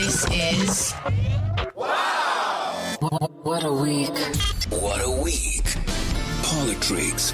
This is What a Week. What a Week. Politrix.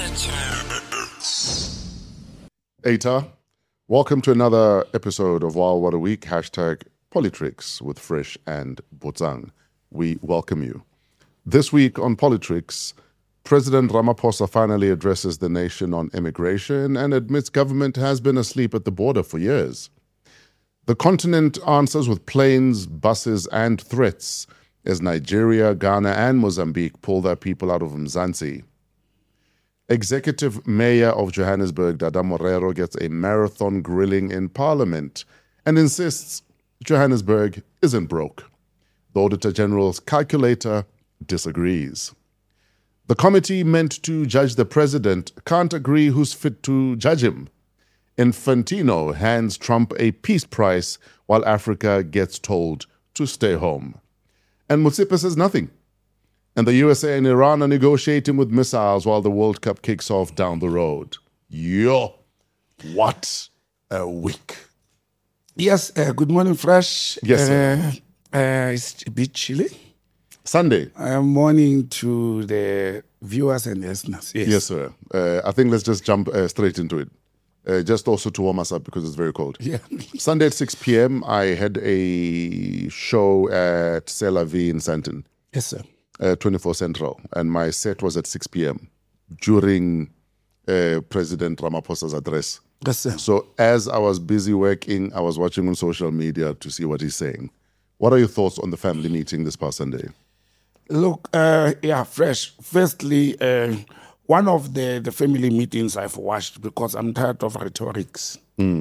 Eta, welcome to another episode of Wow What a Week, hashtag Politrix with Fresh and Botsang. We welcome you. This week on Politrix, President Ramaphosa finally addresses the nation on immigration and admits government has been asleep at the border for years. The continent answers with planes, buses, and threats as Nigeria, Ghana, and Mozambique pull their people out of Mzansi. Executive Mayor of Johannesburg, Dada Morero, gets a marathon grilling in Parliament and insists Johannesburg isn't broke. The Auditor General's calculator disagrees. The committee meant to judge the president can't agree who's fit to judge him. Infantino hands Trump a peace prize while Africa gets told to stay home. And Mutsipa says nothing. And the USA and Iran are negotiating with missiles while the World Cup kicks off down the road. Yo, what a week. Yes, good morning, Fresh. Yes, sir. It's a bit chilly. Sunday. Morning to the viewers and listeners. Yes, sir. I think let's just jump straight into it. Just also to warm us up because it's very cold. Yeah. Sunday at 6 p.m., I had a show at C'est La Vie in Sandton. Yes, sir. 24 Central. And my set was at 6 p.m. during President Ramaphosa's address. Yes, sir. So as I was busy working, I was watching on social media to see what he's saying. What are your thoughts on the family meeting this past Sunday? Look, Fresh. Firstly, one of the family meetings I've watched because I'm tired of rhetorics.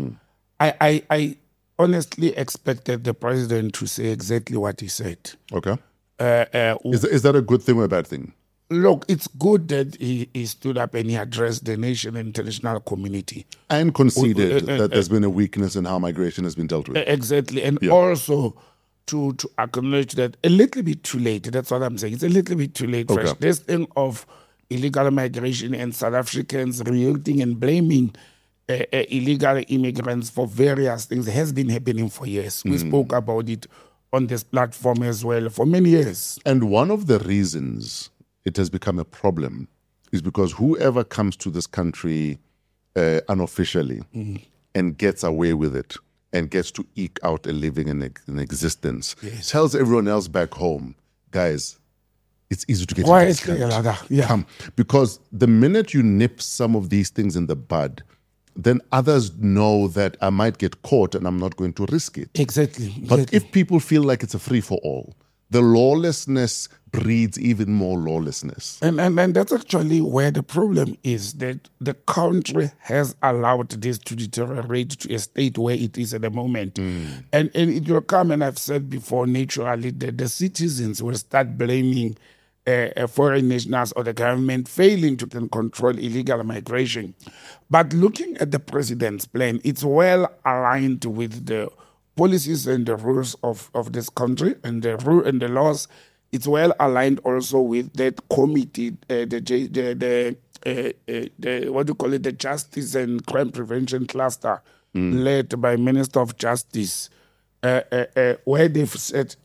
I honestly expected the president to say exactly what he said. Okay. Is that a good thing or a bad thing? Look, it's good that he stood up and he addressed the nation and international community. And conceded that there's been a weakness in how migration has been dealt with. Exactly. And also to acknowledge that a little bit too late. That's what I'm saying. It's a little bit too late. Fresh. This thing of illegal migration and South Africans reacting and blaming illegal immigrants for various things has been happening for years. We spoke about it on this platform as well for many years. And one of the reasons it has become a problem is because whoever comes to this country unofficially and gets away with it and gets to eke out a living and an existence tells everyone else back home, guys, it's easy to get into this country. Come. Because the minute you nip some of these things in the bud, then others know that I might get caught and I'm not going to risk it. Exactly. But if people feel like it's a free-for-all, the lawlessness breeds even more lawlessness. And that's actually where the problem is, that the country has allowed this to deteriorate to a state where it is at the moment. And it will come, and I've said before, naturally, that the citizens will start blaming foreign nationals or the government failing to control illegal migration. But looking at the president's plan, it's well aligned with the policies and the rules of this country and the rule and the laws. It's well aligned also with that committee, the what do you call it, the Justice and Crime Prevention Cluster, led by Minister of Justice, where they've said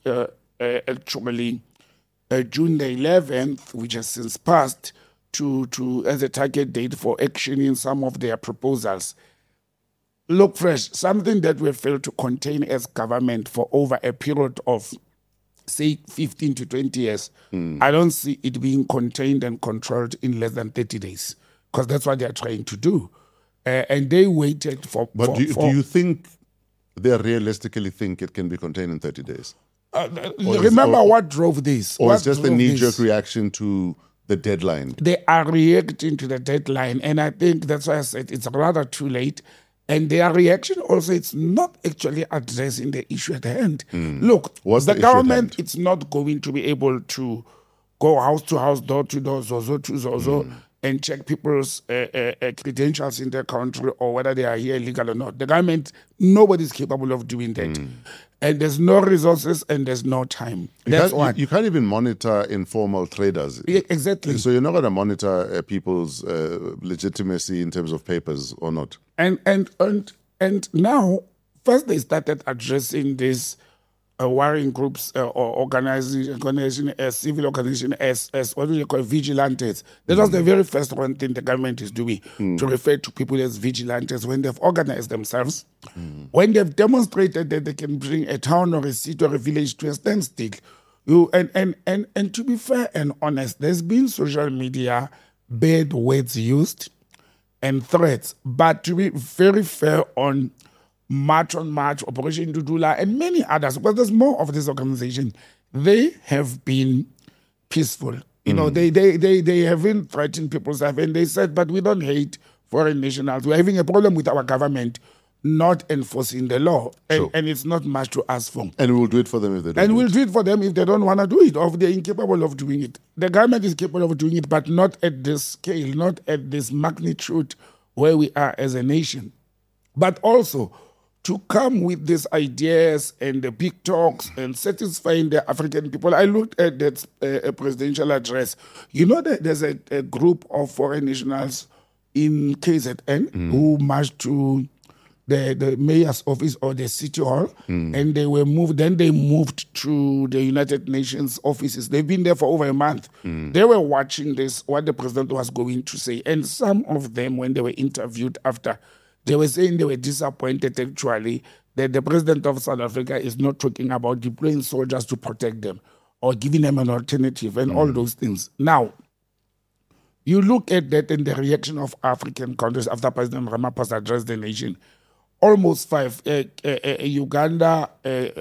actually June the 11th, which has since passed, to as a target date for actioning some of their proposals. Look, Fresh, something that we failed to contain as government for over a period of, say, 15 to 20 years, I don't see it being contained and controlled in less than 30 days, because that's what they're trying to do. And they waited for... But do you think they realistically think it can be contained in 30 days? Remember what drove this? Or it's just a knee-jerk reaction to the deadline? They are reacting to the deadline, and I think that's why I said it's rather too late. And their reaction also, it's not actually addressing the issue at hand. Look, the government, it's not going to be able to go house to house, door to door, zozo to zozo, and check people's credentials in their country or whether they are here illegal or not. The government, nobody's capable of doing that. And there's no resources and there's no time. That's why. You can't even monitor informal traders. Yeah, exactly. So you're not going to monitor people's legitimacy in terms of papers or not. And now, first they started addressing this warring groups or organization as civil organization as what do you call vigilantes. That was the very first one thing the government is doing, to refer to people as vigilantes when they've organized themselves, when they've demonstrated that they can bring a town or a city or a village to a standstill. And to be fair and honest, there's been social media bad words used and threats, but to be very fair on March, Operation Dudula, and many others, because there's more of this organization, they have been peaceful. You know, they haven't threatened people's life, and they said, but we don't hate foreign nationals. We're having a problem with our government not enforcing the law, and it's not much to ask for. And we'll do it for them if they don't. And we'll do it for them if they don't want to do it, or if they're incapable of doing it. The government is capable of doing it, but not at this scale, not at this magnitude where we are as a nation. But also, to come with these ideas and the big talks and satisfying the African people. I looked at that presidential address. You know that there's a group of foreign nationals in KZN who marched to the mayor's office or the city hall, and they were moved. Then they moved to the United Nations offices. They've been there for over a month. They were watching this, what the president was going to say. And some of them, when they were interviewed after, they were saying they were disappointed actually that the president of South Africa is not talking about deploying soldiers to protect them or giving them an alternative and all those things. Now, you look at that and the reaction of African countries after President Ramaphosa addressed the nation. Almost 5, Uganda,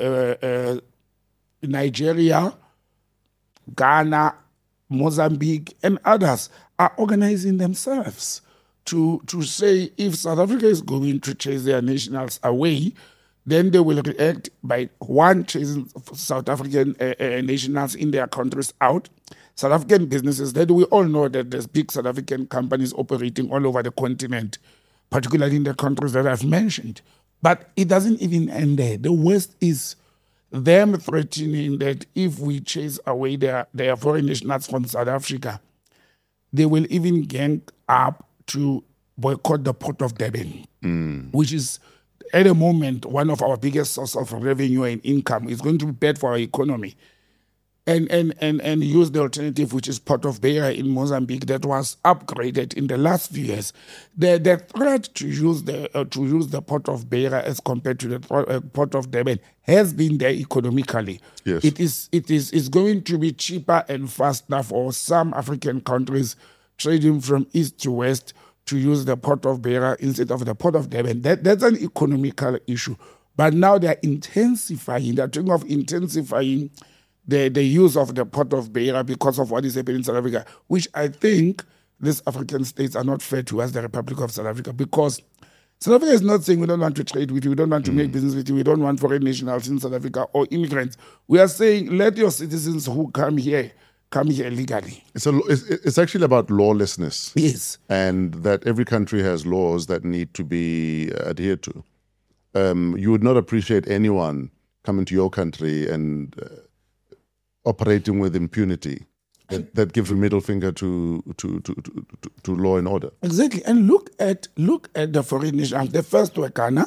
Nigeria, Ghana, Mozambique, and others are organizing themselves to say if South Africa is going to chase their nationals away, then they will react by chasing South African nationals in their countries out. South African businesses, that we all know that there's big South African companies operating all over the continent, particularly in the countries that I've mentioned. But it doesn't even end there. The worst is them threatening that if we chase away their foreign nationals from South Africa, they will even gang up to boycott the Port of Durban, which is at the moment one of our biggest sources of revenue and income. It's going to be bad for our economy. And use the alternative, which is Port of Beira in Mozambique, that was upgraded in the last few years. The threat to use the Port of Beira as compared to the Port of Durban has been there economically. Yes. It's going to be cheaper and faster for some African countries trading from east to west to use the Port of Beira instead of the Port of Durban. That's an economical issue. But now they're talking of intensifying the use of the Port of Beira because of what is happening in South Africa, which I think these African states are not fair towards the Republic of South Africa, because South Africa is not saying we don't want to trade with you, we don't want to make business with you, we don't want foreign nationals in South Africa or immigrants. We are saying let your citizens who come here legally. It's actually about lawlessness. Yes. And that every country has laws that need to be adhered to. You would not appreciate anyone coming to your country and operating with impunity that gives a middle finger to law and order. Exactly. And look at the foreign nationals. The first were Ghana.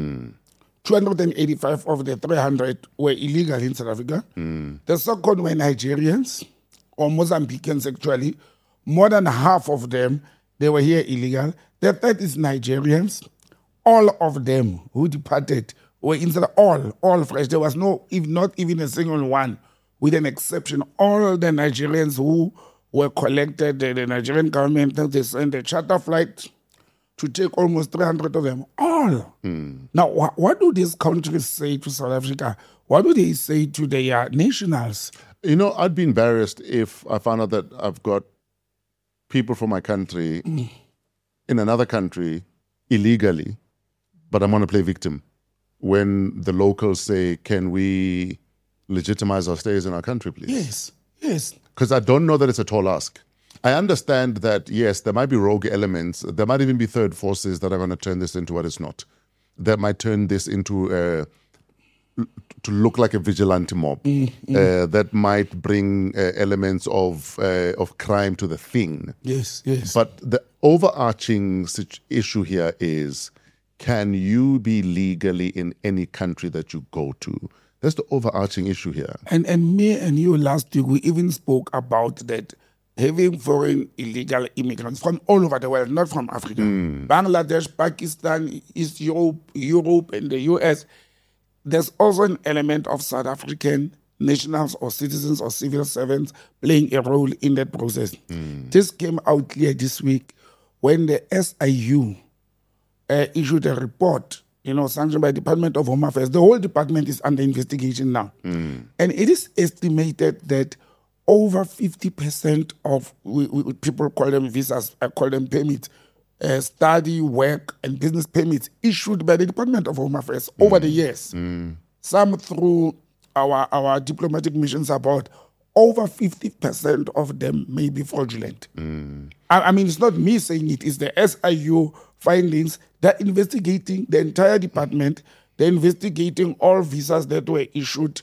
285 of the 300 were illegal in South Africa. The second were Nigerians, or Mozambicans actually. More than half of them, they were here illegal. The third is Nigerians. All of them who departed were inside, all fresh. There was not even a single one, with an exception. All the Nigerians who were collected, the Nigerian government, they sent a charter flight to take almost 300 of them. All. Now, what do these countries say to South Africa? What do they say to their nationals? You know, I'd be embarrassed if I found out that I've got people from my country in another country illegally, but I'm going to play victim when the locals say, can we legitimize our stays in our country, please? Yes. Because I don't know that it's a tall ask. I understand that, yes, there might be rogue elements. There might even be third forces that are going to turn this into what it's not. That might turn this into to look like a vigilante mob. That might bring elements of crime to the thing. Yes. But the overarching issue here is, can you be legally in any country that you go to? That's the overarching issue here. And me and you last week, we even spoke about that having foreign illegal immigrants from all over the world, not from Africa, Bangladesh, Pakistan, East Europe, and the US. There's also an element of South African nationals or citizens or civil servants playing a role in that process. This came out clear this week when the SIU issued a report, sanctioned by the Department of Home Affairs. The whole department is under investigation now. And it is estimated that over 50% of people call them visas, I call them permits, study, work, and business permits issued by the Department of Home Affairs over the years. Some through our diplomatic missions abroad. Over 50% of them may be fraudulent. I mean, it's not me saying it, it's the SIU findings. They're investigating the entire department. They're investigating all visas that were issued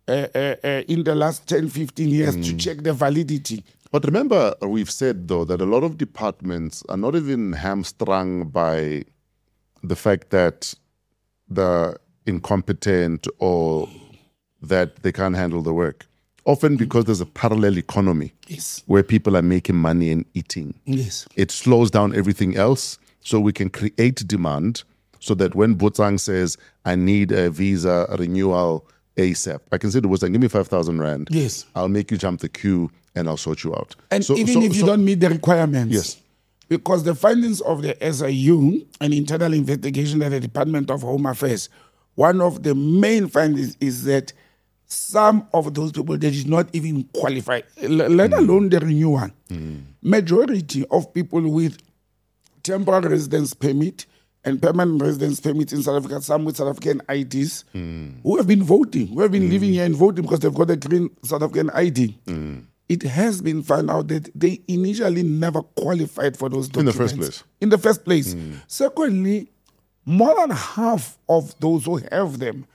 in the last 10, 15 years to check the validity. But remember, we've said, though, that a lot of departments are not even hamstrung by the fact that they're incompetent or that they can't handle the work. Often because there's a parallel economy where people are making money and eating. It slows down everything else, so we can create demand so that when Botsang says, I need a visa renewal ASAP, I can say to Botsang, give me 5,000 Rand. I'll make you jump the queue and I'll sort you out. And even if you don't meet the requirements. Because the findings of the SIU, an internal investigation at the Department of Home Affairs, one of the main findings is that some of those people, they did not even qualify, let alone the renewal. Majority of people with temporary residence permit and permanent residence permits in South Africa, some with South African IDs, who have been voting, who have been living here and voting because they've got a green South African ID. It has been found out that they initially never qualified for those documents. In the first place. Secondly, more than half of those who have them,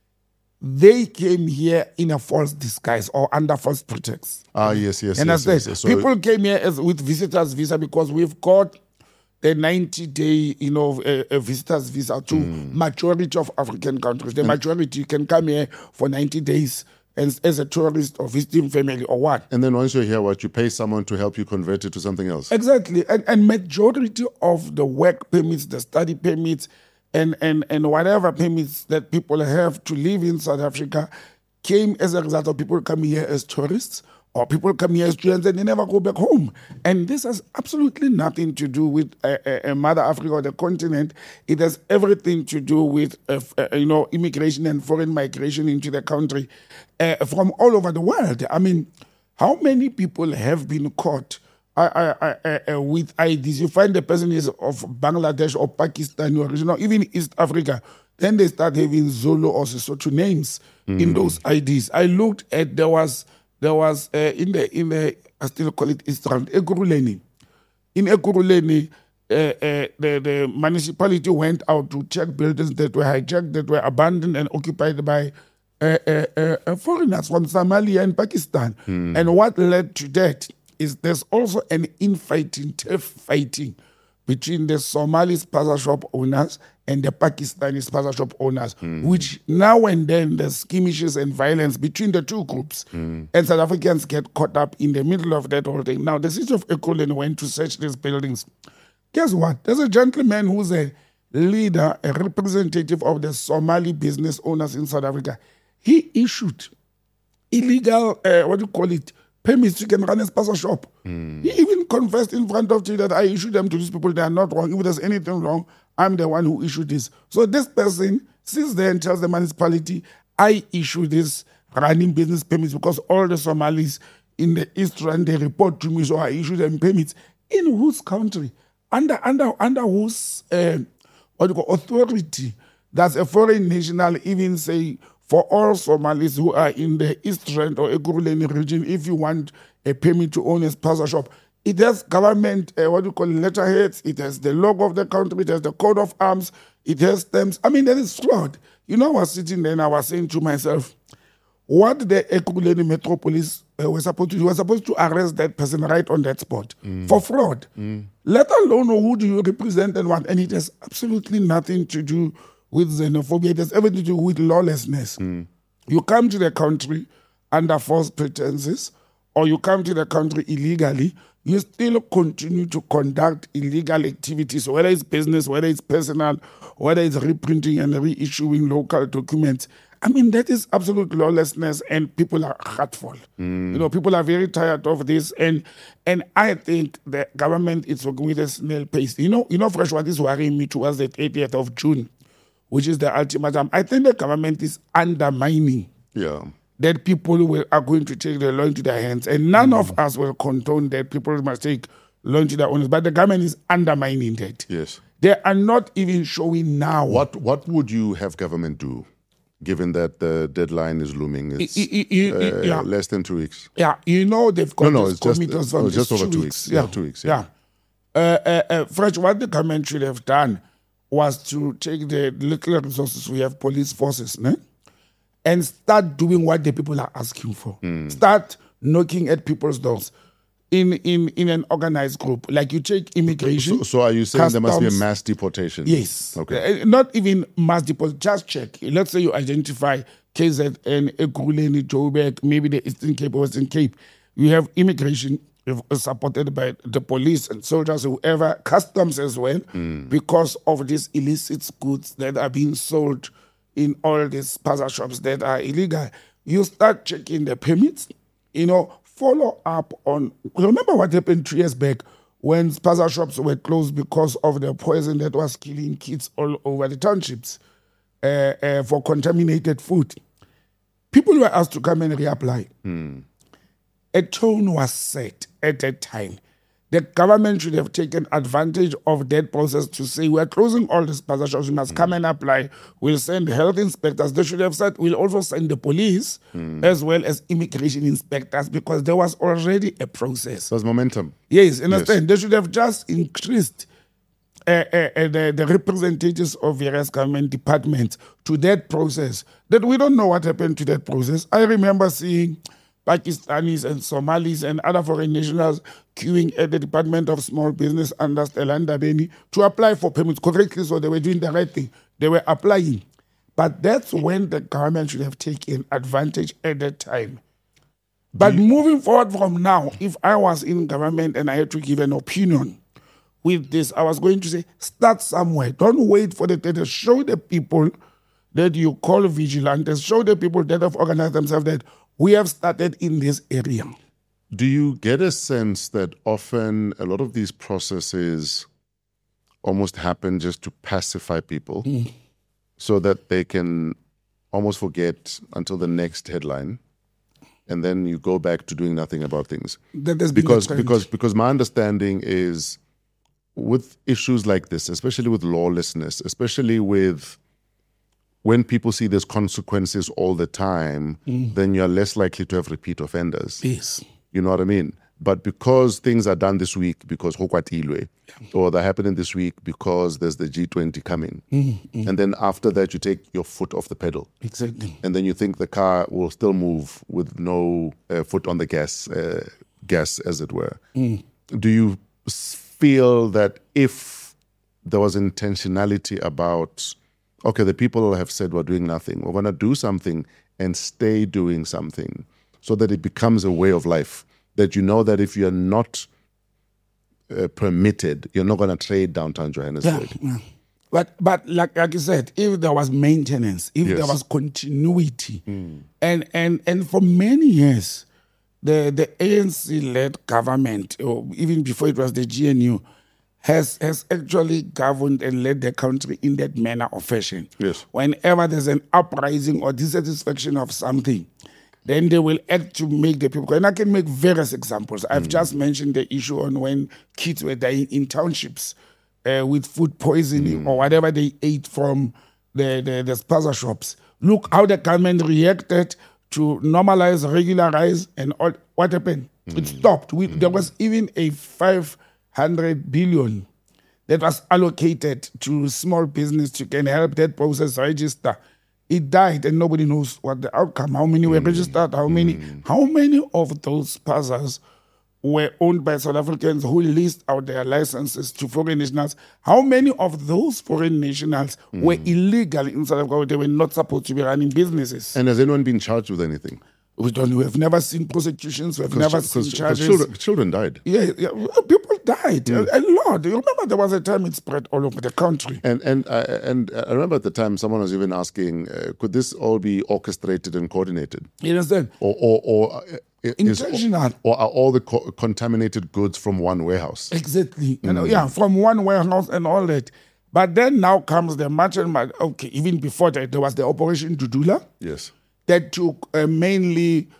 they came here in a false disguise or under false pretext. Yes. So people came here with visitors visa because we've got the 90-day, a visitor's visa to majority of African countries. The majority, you can come here for 90 days as a tourist or visiting family or what. And then once you're here, you pay someone to help you convert it to something else. Exactly. And majority of the work permits, the study permits, and whatever permits that people have to live in South Africa came as a result of people coming here as tourists or people come here as students and they never go back home. And this has absolutely nothing to do with Mother Africa or the continent. It has everything to do with, immigration and foreign migration into the country from all over the world. I mean, how many people have been caught with IDs? You find the person is of Bangladesh or Pakistan or even East Africa. Then they start having Zulu or Sesotho names in those IDs. I looked at, there was in the I still call it Eastern Ekurhuleni. In Ekurhuleni, the municipality went out to check buildings that were hijacked, that were abandoned and occupied by foreigners from Somalia and Pakistan. And what led to that is there's also an infighting, turf fighting between the Somali spaza shop owners and the Pakistani spaza shop owners, which now and then there's skirmishes and violence between the two groups. And South Africans get caught up in the middle of that whole thing. Now, the city of Ekurhuleni went to search these buildings. Guess what? There's a gentleman who's a leader, a representative of the Somali business owners in South Africa. He issued illegal, permits you can run a spaza shop. He even confessed in front of you that I issued them to these people. They are not wrong. If there's anything wrong, I'm the one who issued this. So this person sits there and tells the municipality, I issued this running business permits because all the Somalis in the East Rand, they report to me, so I issued them permits. In whose country? Under whose authority does a foreign national even say, for all Somalis who are in the East Rand or Ekurhuleni region, if you want a permit to own a spaza shop, it has government, letterheads, it has the logo of the country, it has the coat of arms, it has stamps. I mean, that is fraud. I was sitting there and I was saying to myself, what the Ekurhuleni Metropolis were supposed to do, was supposed to arrest that person right on that spot for fraud. Let alone who do you represent and what. And it has absolutely nothing to do with xenophobia. It has everything to do with lawlessness. You come to the country under false pretenses, or you come to the country illegally, you still continue to conduct illegal activities, whether it's business, whether it's personal, whether it's reprinting and reissuing local documents. I mean, that is absolute lawlessness, and people are hurtful. People are very tired of this, and I think the government is working with a snail pace. Fresh, what is worrying me towards the 30th of June, which is the ultimatum. I think the government is undermining that people are going to take the law into their hands, and none of us will condone that people must take law into their own hands. But the government is undermining that. Yes. They are not even showing now. What would you have government do, given that the deadline is looming? It's less than 2 weeks. Yeah, they've got it's committees on just over 2 weeks. weeks. Yeah, 2 weeks. Yeah. Fresh, what the government should have done was to take the little resources we have, police forces, and start doing what the people are asking for. Start knocking at people's doors in an organized group. Like you take immigration. So are you saying customs, there must be a mass deportation? Yes. Okay. Not even mass deportation. Just check. Let's say you identify KZN, Ekurhuleni, Joburg, maybe the Eastern Cape or Western Cape. You have immigration supported by the police and soldiers, whoever, customs as well, because of these illicit goods that are being sold in all these spaza shops that are illegal. You start checking the permits, follow up on. Remember what happened 3 years back when spaza shops were closed because of the poison that was killing kids all over the townships for contaminated food. People were asked to come and reapply. A tone was set at that time. The government should have taken advantage of that process to say, we're closing all these spaza shops, you must come and apply. We'll send health inspectors. They should have said, we'll also send the police as well as immigration inspectors, because there was already a process. There's momentum. Yes, understand. Yes. They should have just increased the representatives of various government departments to that process. That we don't know what happened to that process. I remember seeing Pakistanis and Somalis and other foreign nationals queuing at the Department of Small Business under Stella Ndabeni to apply for permits correctly, so they were doing the right thing. They were applying. But that's when the government should have taken advantage at that time. But moving forward from now, if I was in government and I had to give an opinion with this, I was going to say, start somewhere. Don't wait for the data. Show the people that you call vigilantes. Show the people that have organized themselves that we have started in this area. Do you get a sense that often a lot of these processes almost happen just to pacify people so that they can almost forget until the next headline, and then you go back to doing nothing about things? Because my understanding is with issues like this, especially with lawlessness, especially with when people see there's consequences all the time, then you're less likely to have repeat offenders. Yes. You know what I mean? But because things are done this week because Hokwatilwe, or they're happening this week because there's the G20 coming, and then after that you take your foot off the pedal. Exactly. And then you think the car will still move with no foot on the gas, as it were. Do you feel that if there was intentionality about, okay, the people have said we're doing nothing, we're going to do something and stay doing something so that it becomes a way of life, that you know that if you're not permitted, you're not going to trade downtown Johannesburg? Yeah. But like you said, if there was maintenance, if there was continuity, and for many years, the ANC-led government, or even before it was the GNU, has actually governed and led the country in that manner or fashion. Yes. Whenever there's an uprising or dissatisfaction of something, then they will act to make the people. And I can make various examples. I've just mentioned the issue on when kids were dying in townships with food poisoning or whatever they ate from the spaza shops. Look how the government reacted to normalize, regularize, and all. What happened? It stopped. There was even a 500 billion that was allocated to small business to can help that process register. It died and nobody knows what the outcome, how many were registered, how many of those spazas were owned by South Africans who leased out their licenses to foreign nationals, how many of those foreign nationals were illegal in South Africa? They were not supposed to be running businesses. And has anyone been charged with anything? We have never seen prosecutions. We've never seen charges. Children died. Yeah, people died a lot. You remember there was a time it spread all over the country. And I remember at the time someone was even asking, could this all be orchestrated and coordinated? You understand? Or Intentional. Or are all the contaminated goods from one warehouse? Exactly. From one warehouse and all that. But then now comes the much and much. Okay, even before that, there was the Operation Dudula. Yes. That took mainly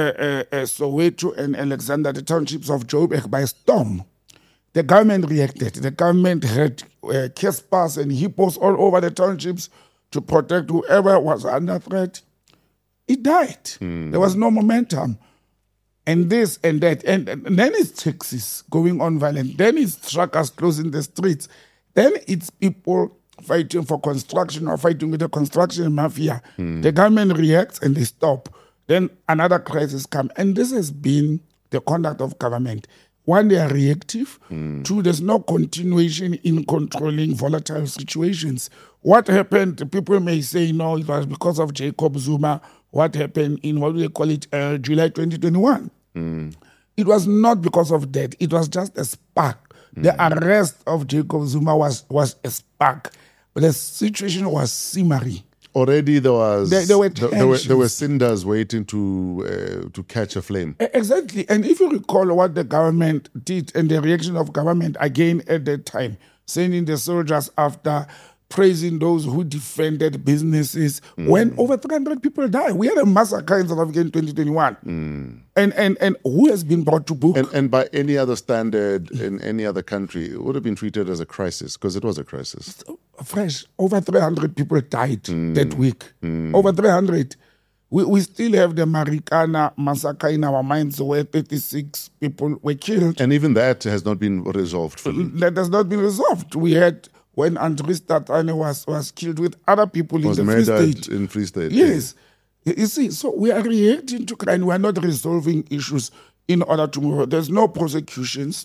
Soweto and Alexander, the townships of Joburg, by storm. The government reacted. The government had Caspers and hippos all over the townships to protect whoever was under threat. It died. There was no momentum. And this and that. And then it's taxis going on violent. Then it's truckers closing the streets. Then it's people fighting for construction or fighting with the construction mafia. The government reacts and they stop. Then another crisis comes. And this has been the conduct of government. One, they are reactive. Two, there's no continuation in controlling volatile situations. What happened, people may say, no, it was because of Jacob Zuma. What happened in, what do they call it, July 2021? It was not because of that. It was just a spark. The arrest of Jacob Zuma was a spark. But the situation was simmering. Already there were cinders waiting to catch a flame. Exactly. And if you recall what the government did and the reaction of government again at that time, sending the soldiers after, praising those who defended businesses, when over 300 people died. We had a massacre in South Africa in 2021. And who has been brought to book? And by any other standard in any other country, it would have been treated as a crisis, because it was a crisis. Fresh. Over 300 people died that week. Over 300. We still have the Marikana massacre in our minds where 36 people were killed. And even that has not been resolved fully. That has not been resolved. We had when Andries Tatane was killed with other people in the Free State. In Free State. Yes. You see, so we are reacting to crime. We are not resolving issues in order to move. There's no prosecutions.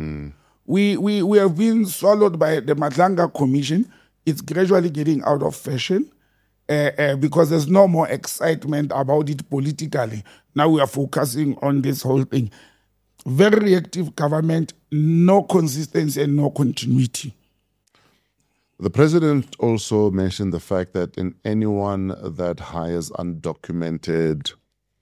We have been swallowed by the Madlanga Commission. It's gradually getting out of fashion because there's no more excitement about it politically. Now we are focusing on this whole thing. Very reactive government, no consistency and no continuity. The president also mentioned the fact that in anyone that hires undocumented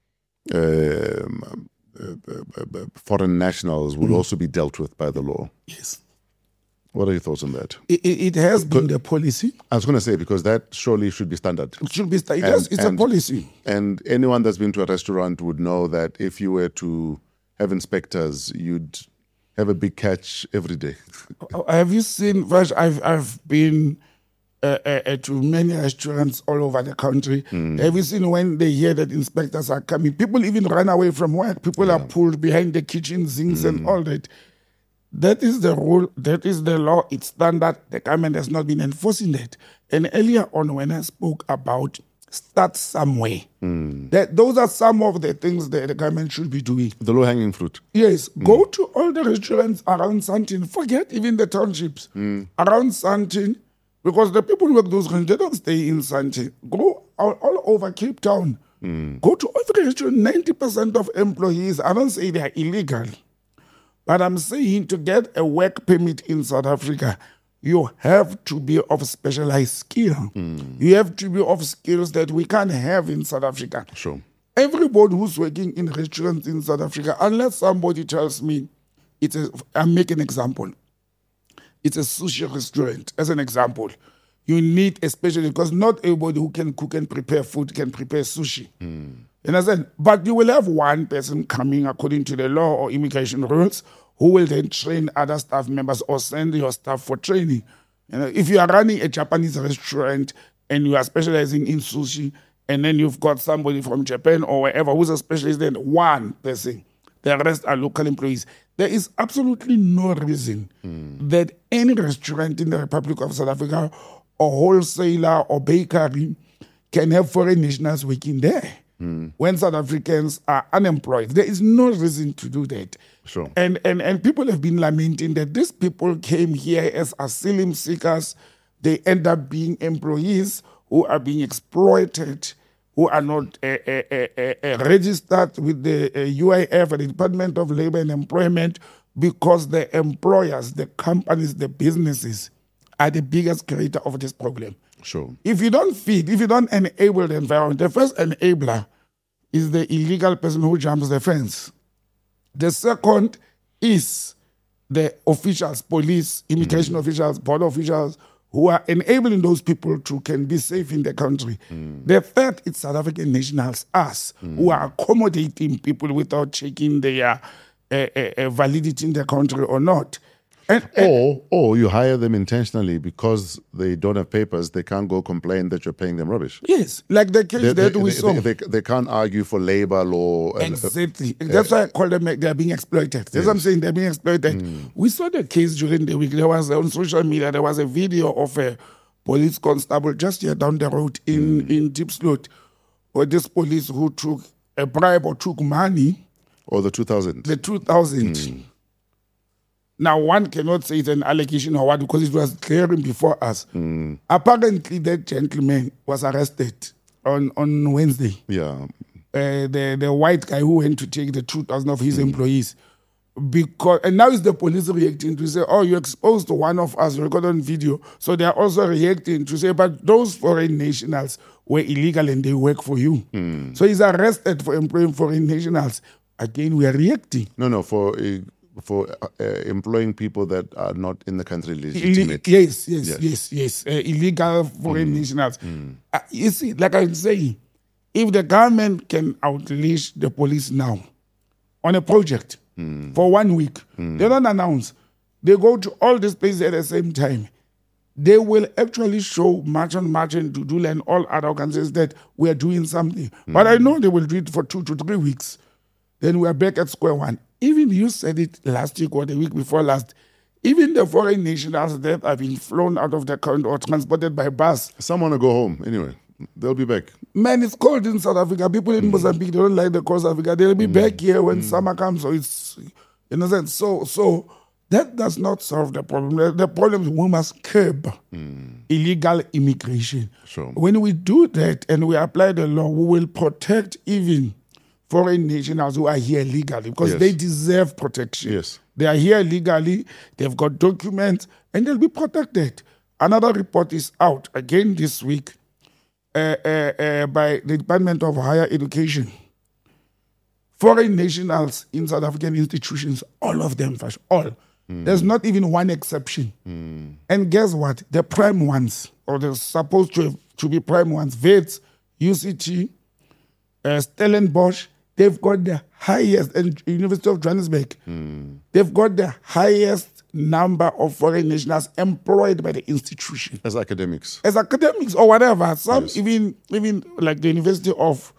foreign nationals will also be dealt with by the law. Yes. What are your thoughts on that? It has been the policy. I was going to say, because that surely should be standard. It should be standard. It's a policy. And anyone that's been to a restaurant would know that if you were to have inspectors, you'd have a big catch every day. Have you seen, Raj, I've been to many restaurants all over the country. Have you seen when they hear that inspectors are coming? People even run away from work. People are pulled behind the kitchen sinks and all that. That is the rule. That is the law. It's standard. The government has not been enforcing that. And earlier on, when I spoke about start somewhere, those are some of the things that the government should be doing. The low-hanging fruit. Yes. Go to all the restaurants around Sandton. Forget even the townships. Around Sandton, because the people who work those restaurants, they don't stay in Sandton. Go all over Cape Town. Go to every restaurant. 90% of employees, I don't say they are illegal. But I'm saying to get a work permit in South Africa, you have to be of specialized skill. You have to be of skills that we can't have in South Africa. Sure. Everybody who's working in restaurants in South Africa, unless somebody tells me, I'll make an example. It's a sushi restaurant, as an example. You need a specialist, because not everybody who can cook and prepare food can prepare sushi. You understand? But you will have one person coming according to the law or immigration rules who will then train other staff members or send your staff for training. You know, if you are running a Japanese restaurant and you are specializing in sushi, and then you've got somebody from Japan or wherever who's a specialist, then one person, the rest are local employees. There is absolutely no reason that any restaurant in the Republic of South Africa or wholesaler or bakery can have foreign nationals working there. when South Africans are unemployed. There is no reason to do that. Sure. And people have been lamenting that these people came here as asylum seekers. They end up being employees who are being exploited, who are not registered with the UIF, the Department of Labor and Employment, because the employers, the companies, the businesses are the biggest creator of this problem. Sure. If you don't feed, if you don't enable the environment, the first enabler is the illegal person who jumps the fence. The second is the officials, police, immigration officials, border officials, who are enabling those people to can be safe in the country. The third is South African nationals, us, who are accommodating people without checking their validity in the country or not. Or you hire them intentionally because they don't have papers. They can't go complain that you're paying them rubbish. Yes, like the case that we saw. They can't argue for labor law. Exactly. That's why I call them, they're being exploited. That's what I'm saying, they're being exploited. We saw the case during the week. There was on social media, there was a video of a police constable just here down the road in Diepsloot, or this police who took a bribe or took money. Or the 2000. The 2000. Now, one cannot say it's an allegation or what because it was clearing before us. Apparently, that gentleman was arrested on Wednesday. Yeah. The white guy who went to take the 2,000 of his employees. And now is the police reacting to say, oh, you exposed to one of us, recorded on video. So they are also reacting to say, but those foreign nationals were illegal and they work for you. So he's arrested for employing foreign nationals. Again, we are reacting. No, for employing people that are not in the country legitimate. Yes. Illegal foreign nationals. You see, like I'm saying, if the government can outlash the police now on a project for 1 week, they don't announce, they go to all these places at the same time, they will actually show March and Dudula and all other organizations that we are doing something. But I know they will do it for 2 to 3 weeks. Then we are back at square one. Even you said it last week or the week before last. Even the foreign nationals that have been flown out of the country or transported by bus. Some want to go home anyway. They'll be back. Man, it's cold in South Africa. People in Mozambique, they don't like the cold South Africa. They'll be back here when summer comes. So it's, you know, so that does not solve the problem. The problem is we must curb illegal immigration. Sure. When we do that and we apply the law, we will protect even foreign nationals who are here legally because they deserve protection. Yes. They are here legally, they've got documents, and they'll be protected. Another report is out again this week by the Department of Higher Education. Foreign nationals in South African institutions, all of them, all. There's not even one exception. And guess what? The prime ones, or they're supposed to be prime ones, Wits, UCT, Stellenbosch, they've got the highest, and University of Johannesburg, they've got the highest number of foreign nationals employed by the institution. As academics. As academics or whatever. Some even like the University of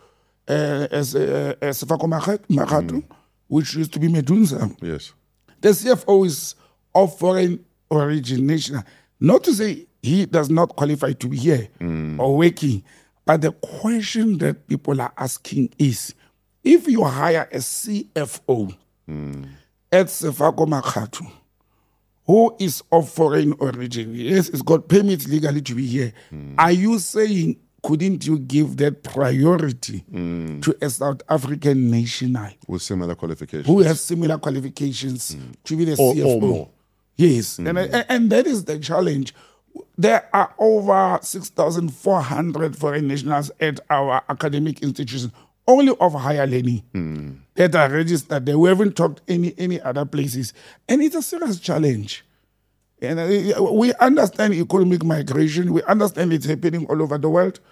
Sefako Makhatu, which used to be Medunsa. Yes. The CFO is of foreign origin national. Not to say he does not qualify to be here or working, but the question that people are asking is, if you hire a CFO at Sefako Makhatu, who is of foreign origin, yes, it's got permits legally to be here, are you saying, couldn't you give that priority to a South African national with similar qualifications, who has similar qualifications to be the CFO? Or more. Yes, and that is the challenge. There are over 6,400 foreign nationals at our academic institutions, only of higher learning, that are registered there. We haven't talked any other places. And it's a serious challenge. And we understand economic migration. We understand it's happening all over the world.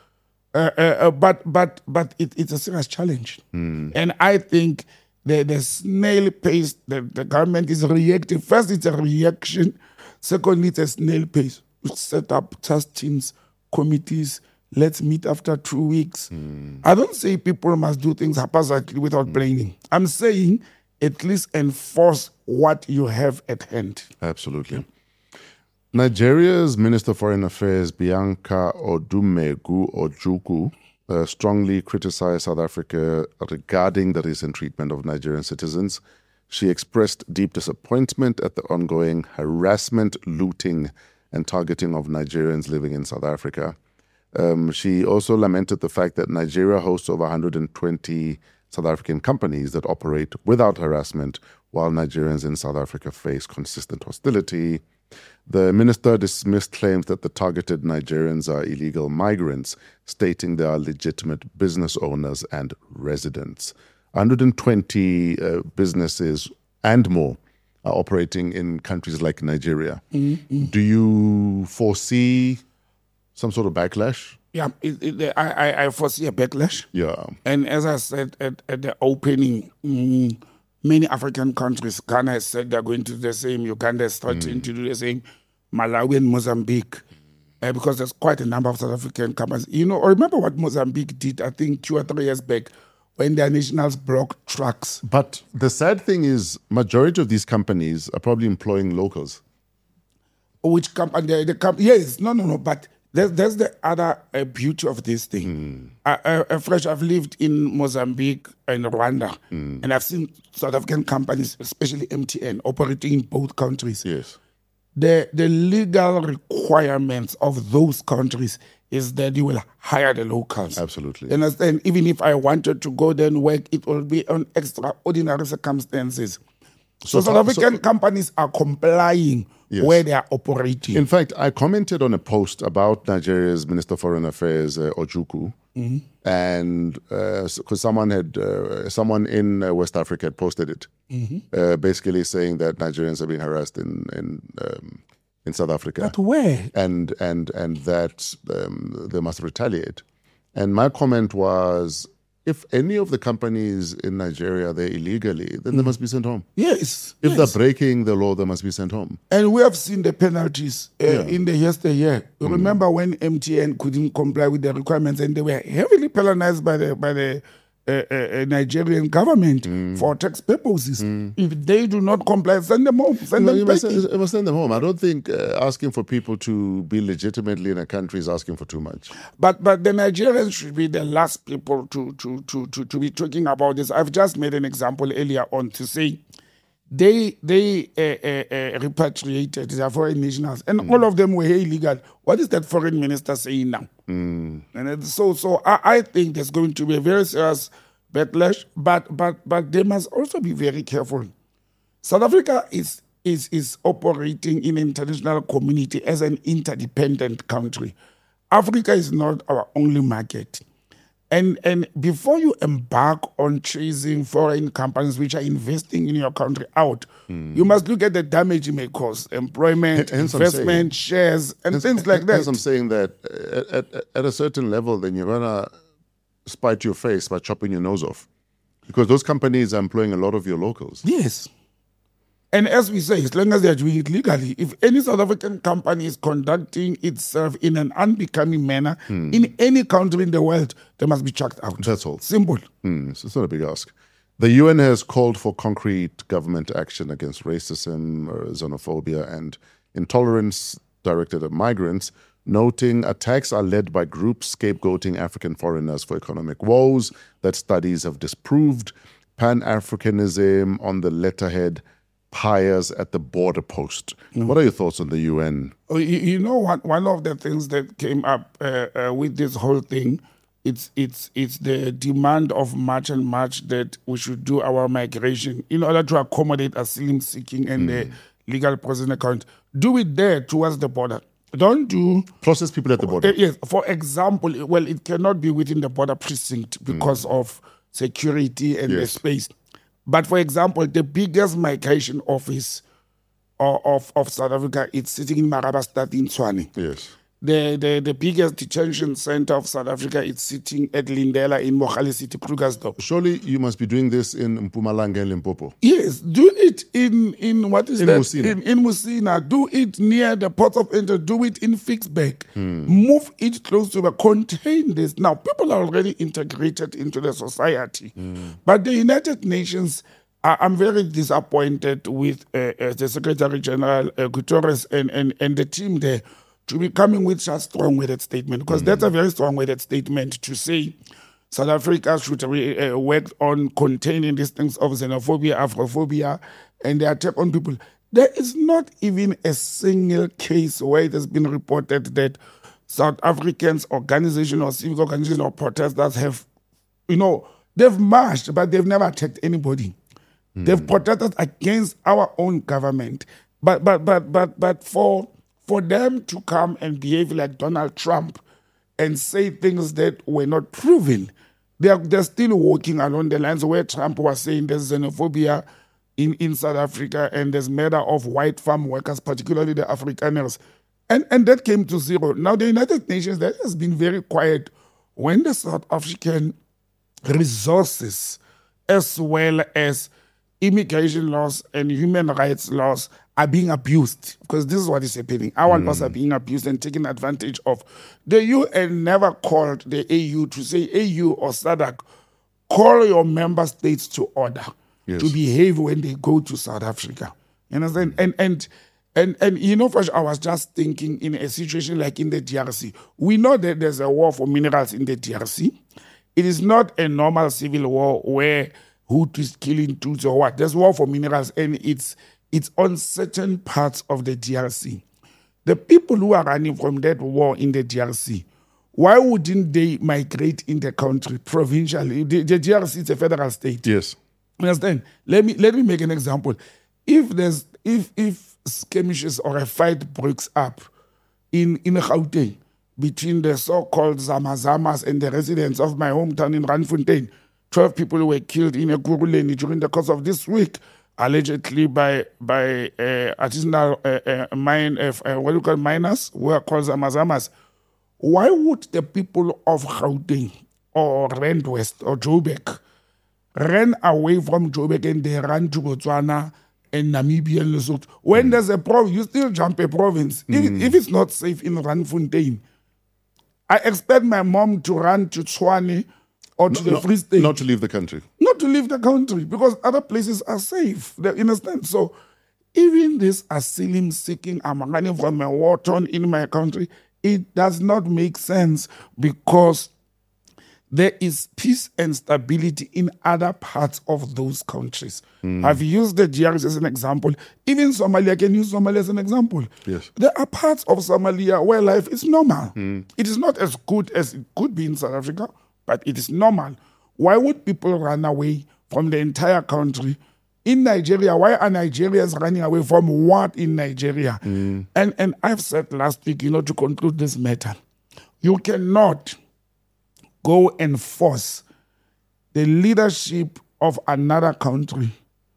But it's a serious challenge. And I think the snail pace that the government is reacting. First, it's a reaction. Secondly, it's a snail pace. We set up task teams, committees. Let's meet after 2 weeks. I don't say people must do things haphazardly without planning. I'm saying at least enforce what you have at hand. Absolutely. Nigeria's Minister of Foreign Affairs, Bianca Odumegu Ojukwu, strongly criticized South Africa regarding the recent treatment of Nigerian citizens. She expressed deep disappointment at the ongoing harassment, looting, and targeting of Nigerians living in South Africa. She also lamented the fact that Nigeria hosts over 120 South African companies that operate without harassment, while Nigerians in South Africa face consistent hostility. The minister dismissed claims that the targeted Nigerians are illegal migrants, stating they are legitimate business owners and residents. 120 businesses and more are operating in countries like Nigeria. Mm-hmm. Do you foresee some sort of backlash? Yeah, I foresee a backlash. Yeah. And as I said at the opening, many African countries, Ghana has said they're going to do the same, Uganda is starting to do the same, Malawi and Mozambique, because there's quite a number of South African companies. You know, remember what Mozambique did, I think 2 or 3 years back, when their nationals blocked trucks. But the sad thing is, majority of these companies are probably employing locals. Which company? Yes, no, but there's the other beauty of this thing. Fresh, I've lived in Mozambique and Rwanda, and I've seen South African companies, especially MTN, operating in both countries. Yes. The legal requirements of those countries is that you will hire the locals. Absolutely. You understand? Even if I wanted to go there and work, it will be on extraordinary circumstances. So South African companies are complying where they are operating. In fact, I commented on a post about Nigeria's Minister of Foreign Affairs, Ojukwu, and because someone in West Africa had posted it, basically saying that Nigerians are being harassed in South Africa. But where? And that they must retaliate. And my comment was, if any of the companies in Nigeria, they're illegally, then they must be sent home. Yes. If they're breaking the law, they must be sent home. And we have seen the penalties in the yesteryear. Remember when MTN couldn't comply with the requirements and they were heavily penalized by the Nigerian government for tax purposes. If they do not comply, send them home. You must send them home. I don't think asking for people to be legitimately in a country is asking for too much. But the Nigerians should be the last people to be talking about this. I've just made an example earlier on to say they repatriated their foreign nationals, and all of them were illegal. What is that foreign minister saying now? And so I think there's going to be a very serious backlash, but they must also be very careful. South Africa is operating in an international community as an interdependent country. Africa is not our only market. And before you embark on chasing foreign companies which are investing in your country out, you must look at the damage it may cause: employment, investment, shares, and things like that. I'm saying that at a certain level, then you're going to spite your face by chopping your nose off, because those companies are employing a lot of your locals. Yes. And as we say, as long as they are doing it legally, if any South African company is conducting itself in an unbecoming manner in any country in the world, they must be chucked out. That's all. Simple. So it's not a big ask. The UN has called for concrete government action against racism, xenophobia, and intolerance directed at migrants, noting attacks are led by groups scapegoating African foreigners for economic woes that studies have disproved. Pan-Africanism on the letterhead, hires at the border post. What are your thoughts on the UN? You know what? One of the things that came up with this whole thing, it's the demand of much and much that we should do our migration in order to accommodate asylum seeking and the legal presence account. Do it there towards the border. Don't do process people at the border. Yes. For example, well, it cannot be within the border precinct because of security and the space. But for example, the biggest migration office of South Africa, it's sitting in Marabastad in Tshwane. Yes. The biggest detention center of South Africa is sitting at Lindela in Mogale City, Krugersdorp. Surely you must be doing this in Mpumalanga and Limpopo. Yes, do it in what is that? Musina. In Musina. Do it near the ports of entry. Do it in Fixback. Move it close to contain this. Now, people are already integrated into the society. But the United Nations, I'm very disappointed with the Secretary General Guterres and the team there, to be coming with such strong-worded statement, because that's a very strong-worded statement to say South Africa should work on containing these things of xenophobia, Afrophobia, and the attack on people. There is not even a single case where it has been reported that South Africans, organizations or civic organizations or protesters have, they've marched, but they've never attacked anybody. They've protested against our own government. But for them to come and behave like Donald Trump and say things that were not proven, they're still walking along the lines where Trump was saying there's xenophobia in South Africa and there's murder of white farm workers, particularly the Afrikaners. And that came to zero. Now, the United Nations, that has been very quiet when the South African resources as well as immigration laws and human rights laws are being abused, because this is what is happening. Our laws are being abused and taken advantage of. The UN never called the AU to say, AU or SADC, call your member states to order to behave when they go to South Africa. You understand? And first, I was just thinking in a situation like in the DRC. We know that there's a war for minerals in the DRC. It is not a normal civil war where Hutu is killing Tutsi or what. There's war for minerals, and it's on certain parts of the DRC. The people who are running from that war in the DRC, why wouldn't they migrate in the country provincially? The DRC is a federal state. Yes. Understand? Let me make an example. If skirmishes or a fight breaks up in Gauteng between the so-called Zamazamas and the residents of my hometown in Randfontein, 12 people were killed in Ekurhuleni during the course of this week, allegedly by artisanal miners who are called Zamazamas. Why would the people of Gauteng or Rand West or Joburg run away from Joburg and they run to Botswana and Namibia and Lesotho? When there's a province, you still jump a province. If it's not safe in Randfontein, I expect my mom to run to Tshwane or to the Free State. Not to leave the country. Not to leave the country, because other places are safe. You understand? So even this asylum seeking, I'm running from a war torn in my country, it does not make sense, because there is peace and stability in other parts of those countries. I've used the DRC as an example. Even Somalia, I can use Somalia as an example. Yes. There are parts of Somalia where life is normal. It is not as good as it could be in South Africa, but it is normal. Why would people run away from the entire country? In Nigeria, why are Nigerians running away from what in Nigeria? And I've said last week, to conclude this matter, you cannot go and force the leadership of another country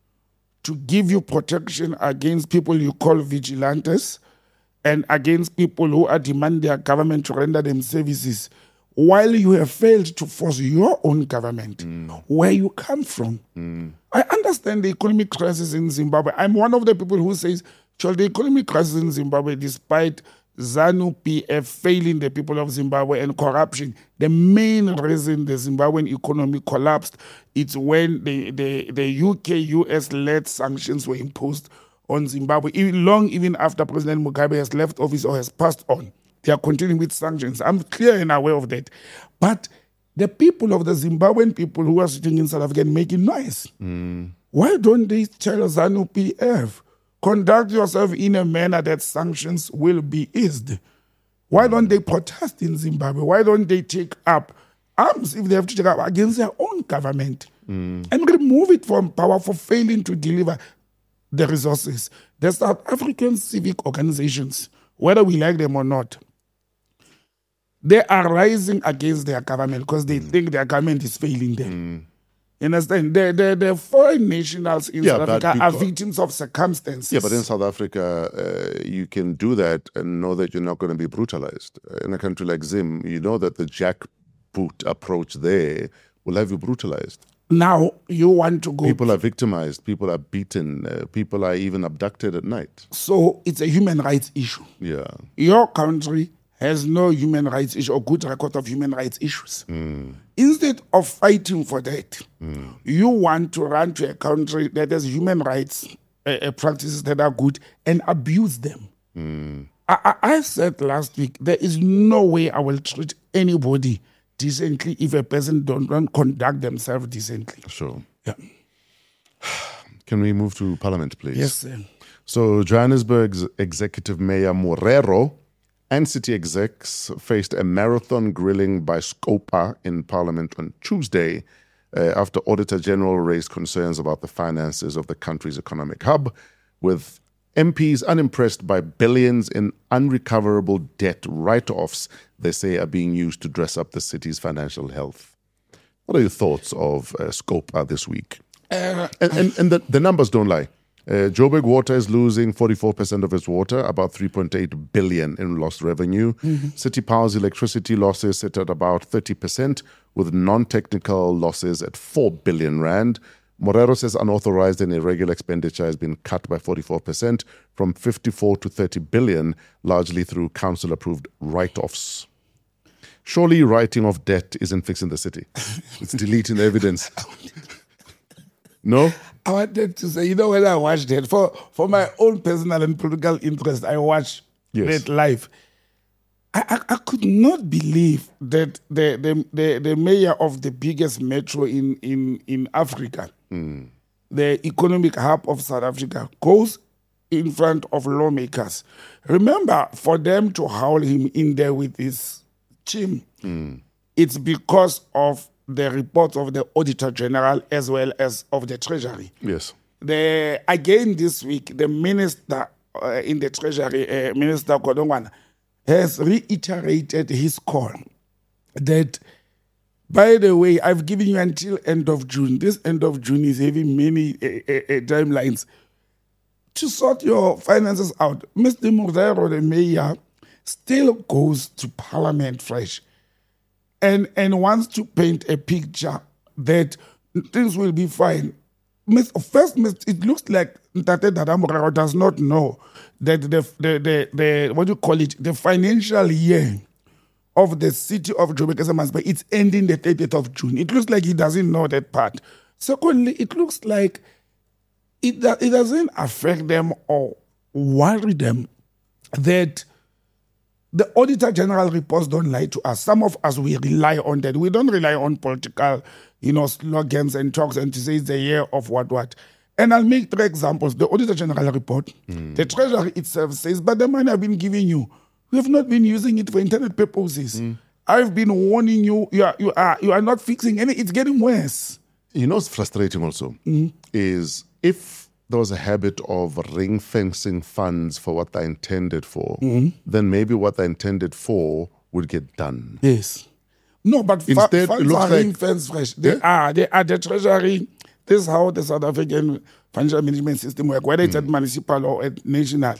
to give you protection against people you call vigilantes and against people who are demanding their government to render them services, while you have failed to force your own government where you come from. I understand the economic crisis in Zimbabwe. I'm one of the people who says, the economic crisis in Zimbabwe, despite ZANU-PF failing the people of Zimbabwe and corruption, the main reason the Zimbabwean economy collapsed, it's when the UK-US-led sanctions were imposed on Zimbabwe, even after President Mugabe has left office or has passed on. They are continuing with sanctions. I'm clear and aware of that. But the people of the Zimbabwean people who are sitting in South Africa and making noise, why don't they tell ZANU-PF, conduct yourself in a manner that sanctions will be eased? Why don't they protest in Zimbabwe? Why don't they take up arms, if they have to take up, against their own government and remove it from power for failing to deliver the resources? The South African civic organizations, whether we like them or not, they are rising against their government because they think their government is failing them. You understand? The foreign nationals in South Africa are victims of circumstances. Yeah, but in South Africa, you can do that and know that you're not going to be brutalized. In a country like Zim, you know that the jackboot approach there will have you brutalized. Now you want to go... People are victimized. People are beaten. People are even abducted at night. So it's a human rights issue. Yeah. Your country has no human rights issue or good record of human rights issues. Instead of fighting for that, you want to run to a country that has human rights practices that are good and abuse them. I said last week, there is no way I will treat anybody decently if a person don't conduct themselves decently. Sure. Yeah. Can we move to Parliament, please? Yes, sir. So Johannesburg's Executive Mayor Morero and city execs faced a marathon grilling by Scopa in Parliament on Tuesday after Auditor General raised concerns about the finances of the country's economic hub, with MPs unimpressed by billions in unrecoverable debt write-offs they say are being used to dress up the city's financial health. What are your thoughts of Scopa this week? And the numbers don't lie. Joburg Water is losing 44% of its water, about 3.8 billion in lost revenue. City Power's electricity losses sit at about 30%, with non-technical losses at 4 billion rand. Morero says unauthorized and irregular expenditure has been cut by 44%, from 54 to 30 billion, largely through council-approved write-offs. Surely writing off debt isn't fixing the city. It's deleting the evidence. No? I wanted to say, when I watched it, for my own personal and political interest, I watched it live. I could not believe that the mayor of the biggest metro in Africa, the economic hub of South Africa, goes in front of lawmakers. Remember, for them to haul him in there with his team, it's because of the reports of the Auditor General as well as of the Treasury. Yes. Again this week, the minister in the Treasury, Minister Kodongwana, has reiterated his call that, by the way, I've given you until end of June. This end of June is having many timelines to sort your finances out. Mr. Morero, the mayor, still goes to Parliament fresh and wants to paint a picture that things will be fine. First, it looks like Ntate Dada Morero does not know that the what do you call it, the financial year of the city of Joburg, but it's ending the 30th of June. It looks like he doesn't know that part. Secondly, it looks like it doesn't affect them or worry them that the Auditor General reports don't lie to us. Some of us, we rely on that. We don't rely on political, slogans and talks and to say it's the year of what. And I'll make 3 examples. The Auditor General report, the Treasury itself says, but the money I've been giving you, we have not been using it for intended purposes. I've been warning you, you are not fixing any, it's getting worse. What's frustrating also is if there was a habit of ring fencing funds for what they're intended for, then maybe what they're intended for would get done. Yes. No, but instead, funds it looks are like ring fence fresh. They are the Treasury. This is how the South African financial management system works, whether it's at municipal or at national.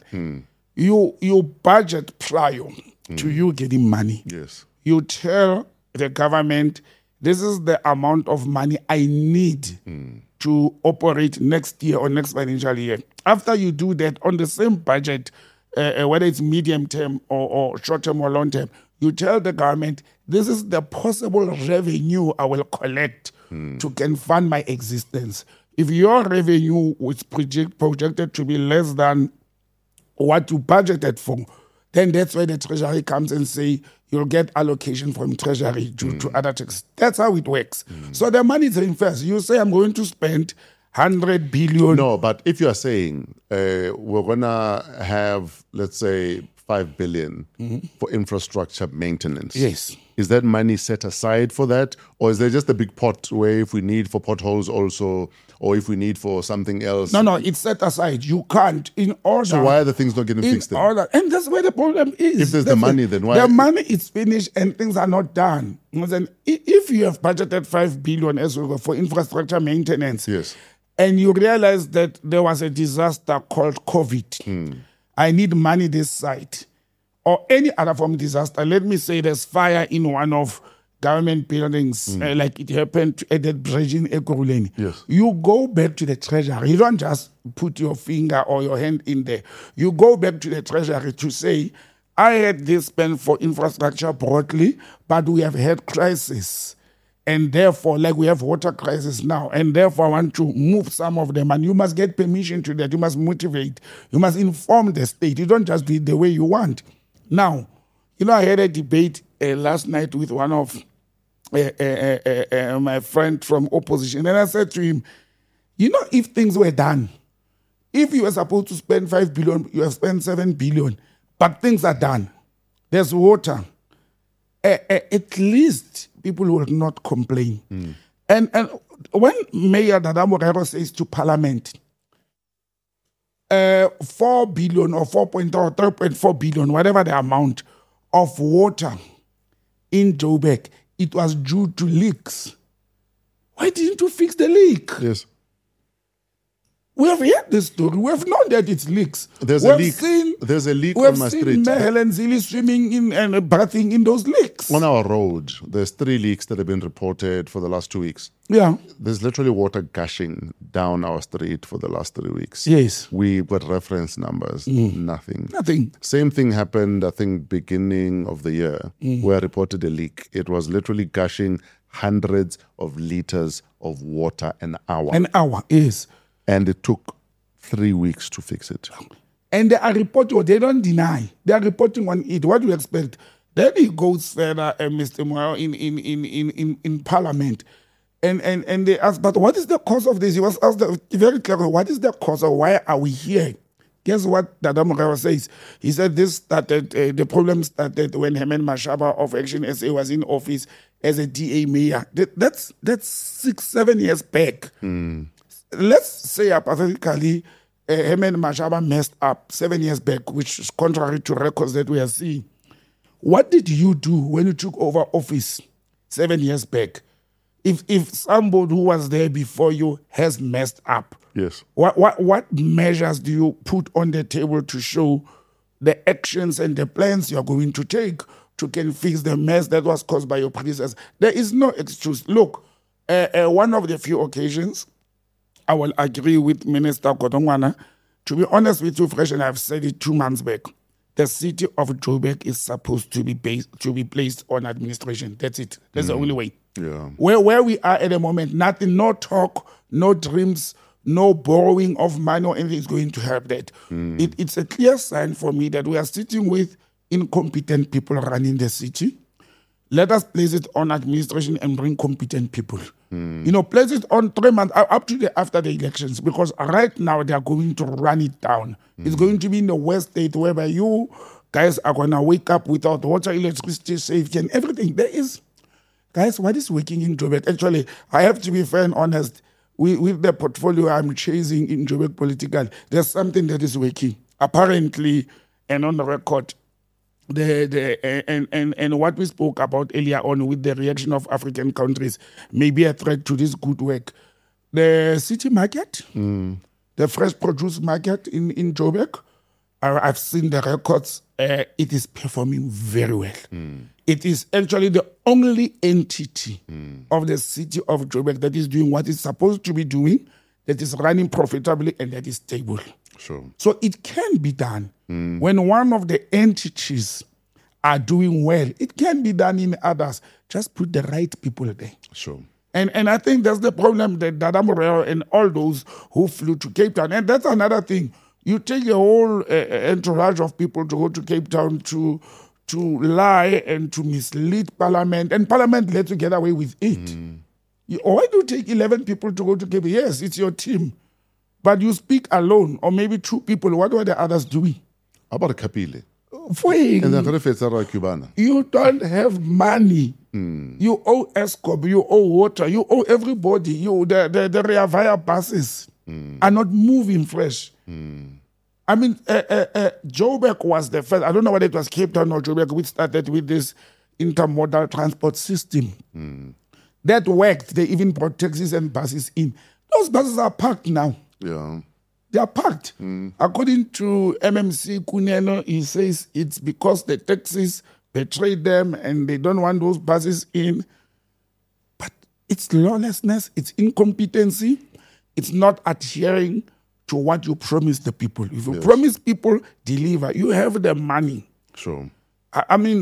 You budget prior to you getting money. Yes. You tell the government, this is the amount of money I need to operate next year or next financial year. After you do that on the same budget, whether it's medium term or short term or long term, you tell the government, this is the possible revenue I will collect to can fund my existence. If your revenue was projected to be less than what you budgeted for, then that's where the Treasury comes and say you'll get allocation from Treasury to other taxes. That's how it works. So the money is reinvested. You say, I'm going to spend 100 billion. No, but if you are saying we're going to have, let's say, 5 billion for infrastructure maintenance. Yes. Is that money set aside for that? Or is there just a big pot where if we need for potholes also, or if we need for something else? No, it's set aside. You can't. In order. So why are the things not getting fixed then? Order. And that's where the problem is. If there's the money, then why? The money is finished and things are not done. Then if you have budgeted 5 billion as well for infrastructure maintenance, yes, and you realize that there was a disaster called COVID, I need money this side, or any other form of disaster. Let me say there's fire in one of government buildings, like it happened at that bridge in Ekurhuleni. Yes. You go back to the Treasury. You don't just put your finger or your hand in there. You go back to the Treasury to say, I had this spent for infrastructure broadly, but we have had crisis. and therefore, like we have water crisis now, and therefore I want to move some of them, and you must get permission to that. You must motivate. You must inform the state. You don't just do it the way you want. Now, I had a debate last night with one of my friend from opposition, and I said to him, if things were done, if you were supposed to spend 5 billion, you have spent 7 billion, but things are done. There's water. At least people will not complain. And when Mayor Dada Morero says to Parliament, 4 billion or 3.4 billion, whatever the amount of water in Joburg, it was due to leaks. Why didn't you fix the leak? Yes. We have heard this story. We have known that it's leaks. There's a leak on my street. We have seen Helen Zille swimming in and bathing in those leaks. On our road, there's 3 leaks that have been reported for the last 2 weeks. Yeah. There's literally water gushing down our street for the last 3 weeks. Yes. We got reference numbers. Nothing. Same thing happened, I think, beginning of the year, where I reported a leak. It was literally gushing hundreds of liters of water an hour. An hour, yes. And it took 3 weeks to fix it. And they are reporting, they don't deny. They are reporting on it. What do you expect? Then he goes further, Mr. Moyo, in Parliament. And they ask, but what is the cause of this? He was asked very clearly, what is the cause of why are we here? Guess what Dada Morero says? He said this started, the problem started when Herman Mashaba of Action SA was in office as a DA mayor. That's 6-7 years back. Let's say hypothetically, Herman Mashaba messed up 7 years back, which is contrary to records that we are seeing. What did you do when you took over office 7 years back? If somebody who was there before you has messed up, yes, what measures do you put on the table to show the actions and the plans you are going to take to can fix the mess that was caused by your predecessors? There is no excuse. Look, one of the few occasions I will agree with Minister Godongwana. To be honest with you, Fresh, and I've said it 2 months back, the city of Joburg is supposed to be placed on administration. That's it. That's the only way. Yeah. Where we are at the moment, nothing, no talk, no dreams, no borrowing of money or anything is going to help that. It's a clear sign for me that we are sitting with incompetent people running the city. Let us place it on administration and bring competent people. Place it on 3 months, up to after the elections, because right now they are going to run it down. It's going to be in the West State, whereby you guys are going to wake up without water, electricity, safety, and everything. There is, guys, what is working in Joburg? Actually, I have to be fair and honest. With the portfolio I'm chasing in Joburg political, there's something that is working. Apparently, and on the record, and what we spoke about earlier on with the reaction of African countries may be a threat to this good work. The city market, the fresh produce market in Joburg, I've seen the records. It is performing very well. It is actually the only entity of the city of Joburg that is doing what it's supposed to be doing, that is running profitably and that is stable. Sure. So it can be done. When one of the entities are doing well, it can be done in others. Just put the right people there. Sure. And I think that's the problem that Dada Morero and all those who flew to Cape Town. And that's another thing. You take a whole entourage of people to go to Cape Town to lie and to mislead Parliament. And Parliament let you get away with it. Why do you take 11 people to go to Cape Town? Yes, it's your team. But you speak alone, or maybe 2 people. What were the others doing? How about a Kapile? And then you don't have money. You owe Eskom, you owe water, you owe everybody. The Rea Vaya buses are not moving fresh. I mean, Joburg was the first. I don't know whether it was Cape Town or Joburg, which started with this intermodal transport system. That worked. They even brought taxis and buses in. Those buses are parked now. Yeah. They are parked. According to MMC Kuneno, he says it's because the taxis betrayed them and they don't want those buses in. But it's lawlessness, it's incompetency, it's not adhering to what you promise the people. If you promise people, deliver. You have the money. Sure. I mean,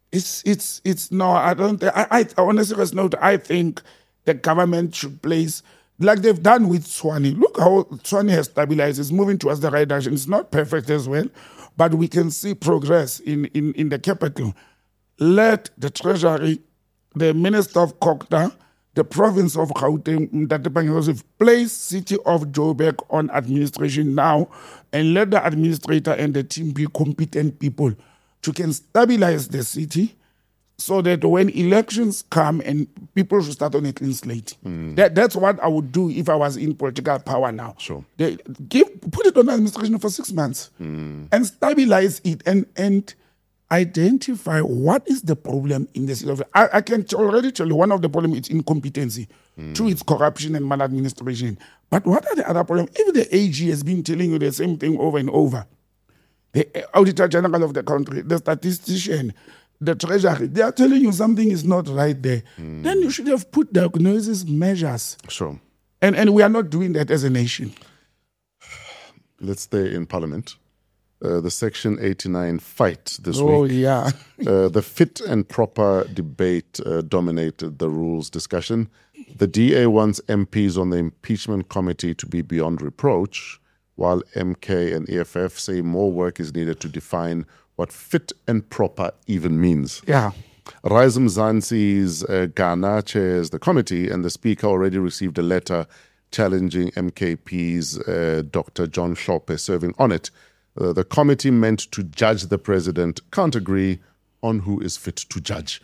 It's no, I don't think, I on a serious note, I think the government should place, like they've done with Tshwane. Look how Tshwane has stabilized. It's moving towards the right direction. It's not perfect as well, but we can see progress in the capital. Let the Treasury, the Minister of Kokta, the province of Gauteng, Mtate Pangyoseph, place City of Joburg on administration now, and let the administrator and the team be competent people to can stabilize the city, so that when elections come and people should start on a clean slate. That's what I would do if I was in political power now. Sure. Put it on administration for 6 months and stabilize it and identify what is the problem in the city of. I can already tell you one of the problems is incompetency. Two, it's corruption and maladministration. But what are the other problems? If the AG has been telling you the same thing over and over, the Auditor General of the country, the statistician, the Treasury, they are telling you something is not right there, then you should have put diagnosis measures. Sure. And we are not doing that as a nation. Let's stay in Parliament. The Section 89 fight this week. Oh, yeah. The fit and proper debate dominated the rules discussion. The DA wants MPs on the impeachment committee to be beyond reproach, while MK and EFF say more work is needed to define what fit and proper even means. Yeah. Rise Mzansi's Ghana chairs the committee, and the Speaker already received a letter challenging MKP's Dr. John Hlophe serving on it. The committee meant to judge the president can't agree on who is fit to judge.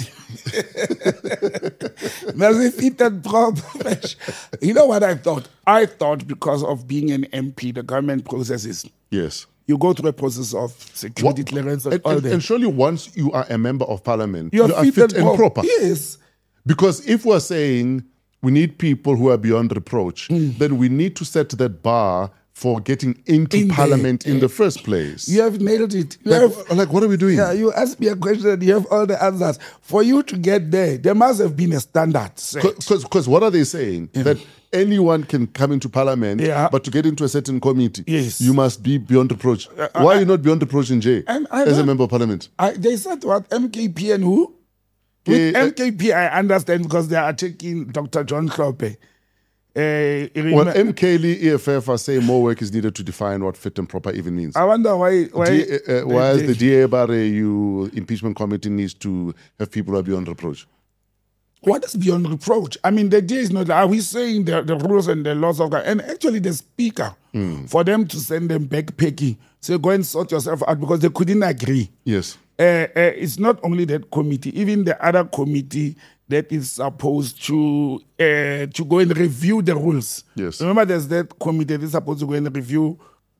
There's a fit and proper. You know what I thought? I thought because of being an MP, the government processes. Yes. You go through a process of security clearance and all that. And surely once you are a member of parliament, You're you are fit and proper. Yes. Because if we're saying we need people who are beyond reproach, then we need to set that bar for getting into parliament in the first place. You have nailed it. Like, what are we doing? Yeah, you ask me a question and you have all the answers. For you to get there must have been a standard set. Because what are they saying? That anyone can come into parliament, Yeah. but to get into a certain committee, Yes. you must be beyond reproach. Why are you not beyond reproach in jail as a member of parliament? They said what? MKP and who? With MKP, I understand because they are taking Dr. John Hlophe. Well, MKLE, EFF are saying more work is needed to define what fit and proper even means. I wonder why is the DA Barre impeachment committee needs to have people who are beyond reproach? What is beyond reproach? I mean, the DA is not. Are we saying the rules and the laws of God? And actually, the speaker, for them to send them backpacking, say go and sort yourself out because they couldn't agree. Yes. It's not only that committee, even the other committee that is supposed to go and review the rules. Yes. Remember, there's that committee that is supposed to go and review,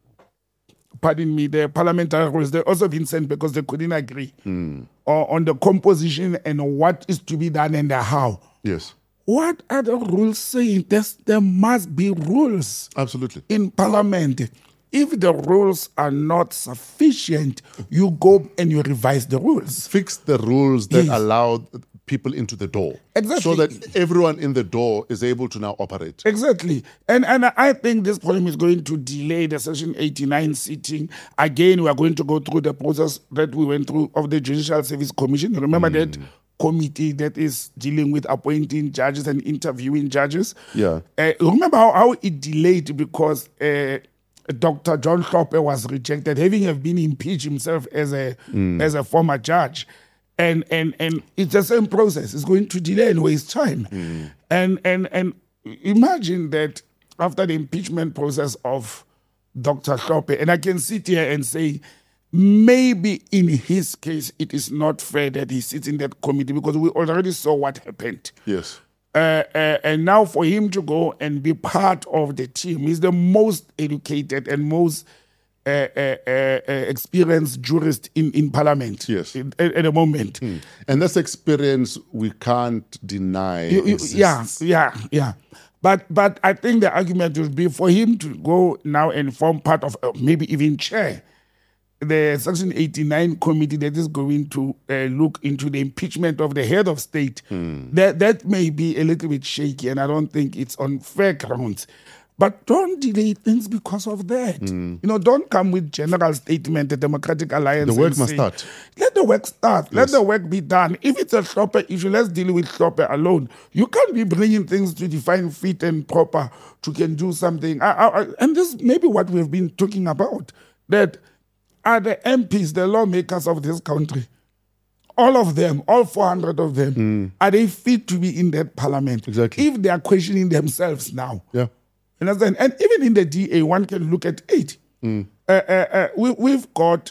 pardon me, the parliamentary rules. They've also been sent because they couldn't agree on the composition and what is to be done and the how. Yes. What are the rules saying? There must be rules. Absolutely. In parliament. If the rules are not sufficient, you go and you revise the rules. Fix the rules that allow people into the door. Exactly. So that everyone in the door is able to now operate. Exactly. And I think this problem is going to delay the Section 89 sitting. Again, we are going to go through the process that we went through of the Judicial Service Commission. Remember that committee that is dealing with appointing judges and interviewing judges? Yeah. Remember how it delayed because Dr. John Hlophe was rejected, having have been impeached himself as a former judge. And it's the same process. It's going to delay and waste time. And imagine that after the impeachment process of Dr. Hlophe, and I can sit here and say, maybe in his case, it is not fair that he sits in that committee because we already saw what happened. Yes. And now for him to go and be part of the team, he's the most educated and most experienced jurist in parliament. Yes. At the moment. And that's experience we can't deny. Yeah. But I think the argument would be for him to go now and form part of, maybe even chair, the Section 89 committee that is going to look into the impeachment of the head of state. That may be a little bit shaky, and I don't think it's on fair grounds. But don't delay things because of that. Don't come with general statement, the Democratic Alliance. The work and must say, start. Let the work start. Let the work be done. If it's a Hlophe issue, let's deal with Hlophe alone. You can't be bringing things to define fit and proper to can do something. And this may be what we've been talking about, that are the MPs, the lawmakers of this country, all of them, all 400 of them, are they fit to be in that parliament? Exactly. If they are questioning themselves now. Yeah. Understand? And even in the DA, one can look at it. We've got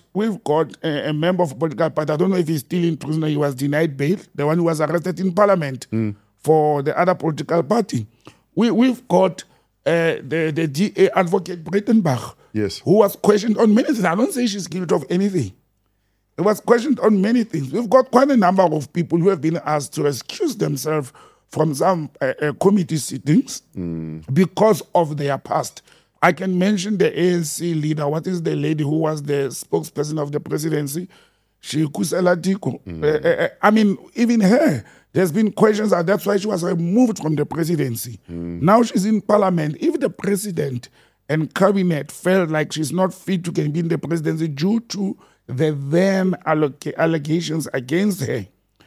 a member of a political party. I don't know if he's still in prison. He was denied bail. The one who was arrested in parliament for the other political party. We've got the DA advocate Breitenbach, Yes. who was questioned on many things. I don't say she's guilty of anything. It was questioned on many things. We've got quite a number of people who have been asked to excuse themselves from some committee sittings because of their past. I can mention the ANC leader. What is the lady who was the spokesperson of the presidency? Kusela Diko. I mean, even her, there's been questions. That's why she was removed from the presidency. Now she's in parliament. If the president and cabinet felt like she's not fit to be in the presidency due to the then allegations against her,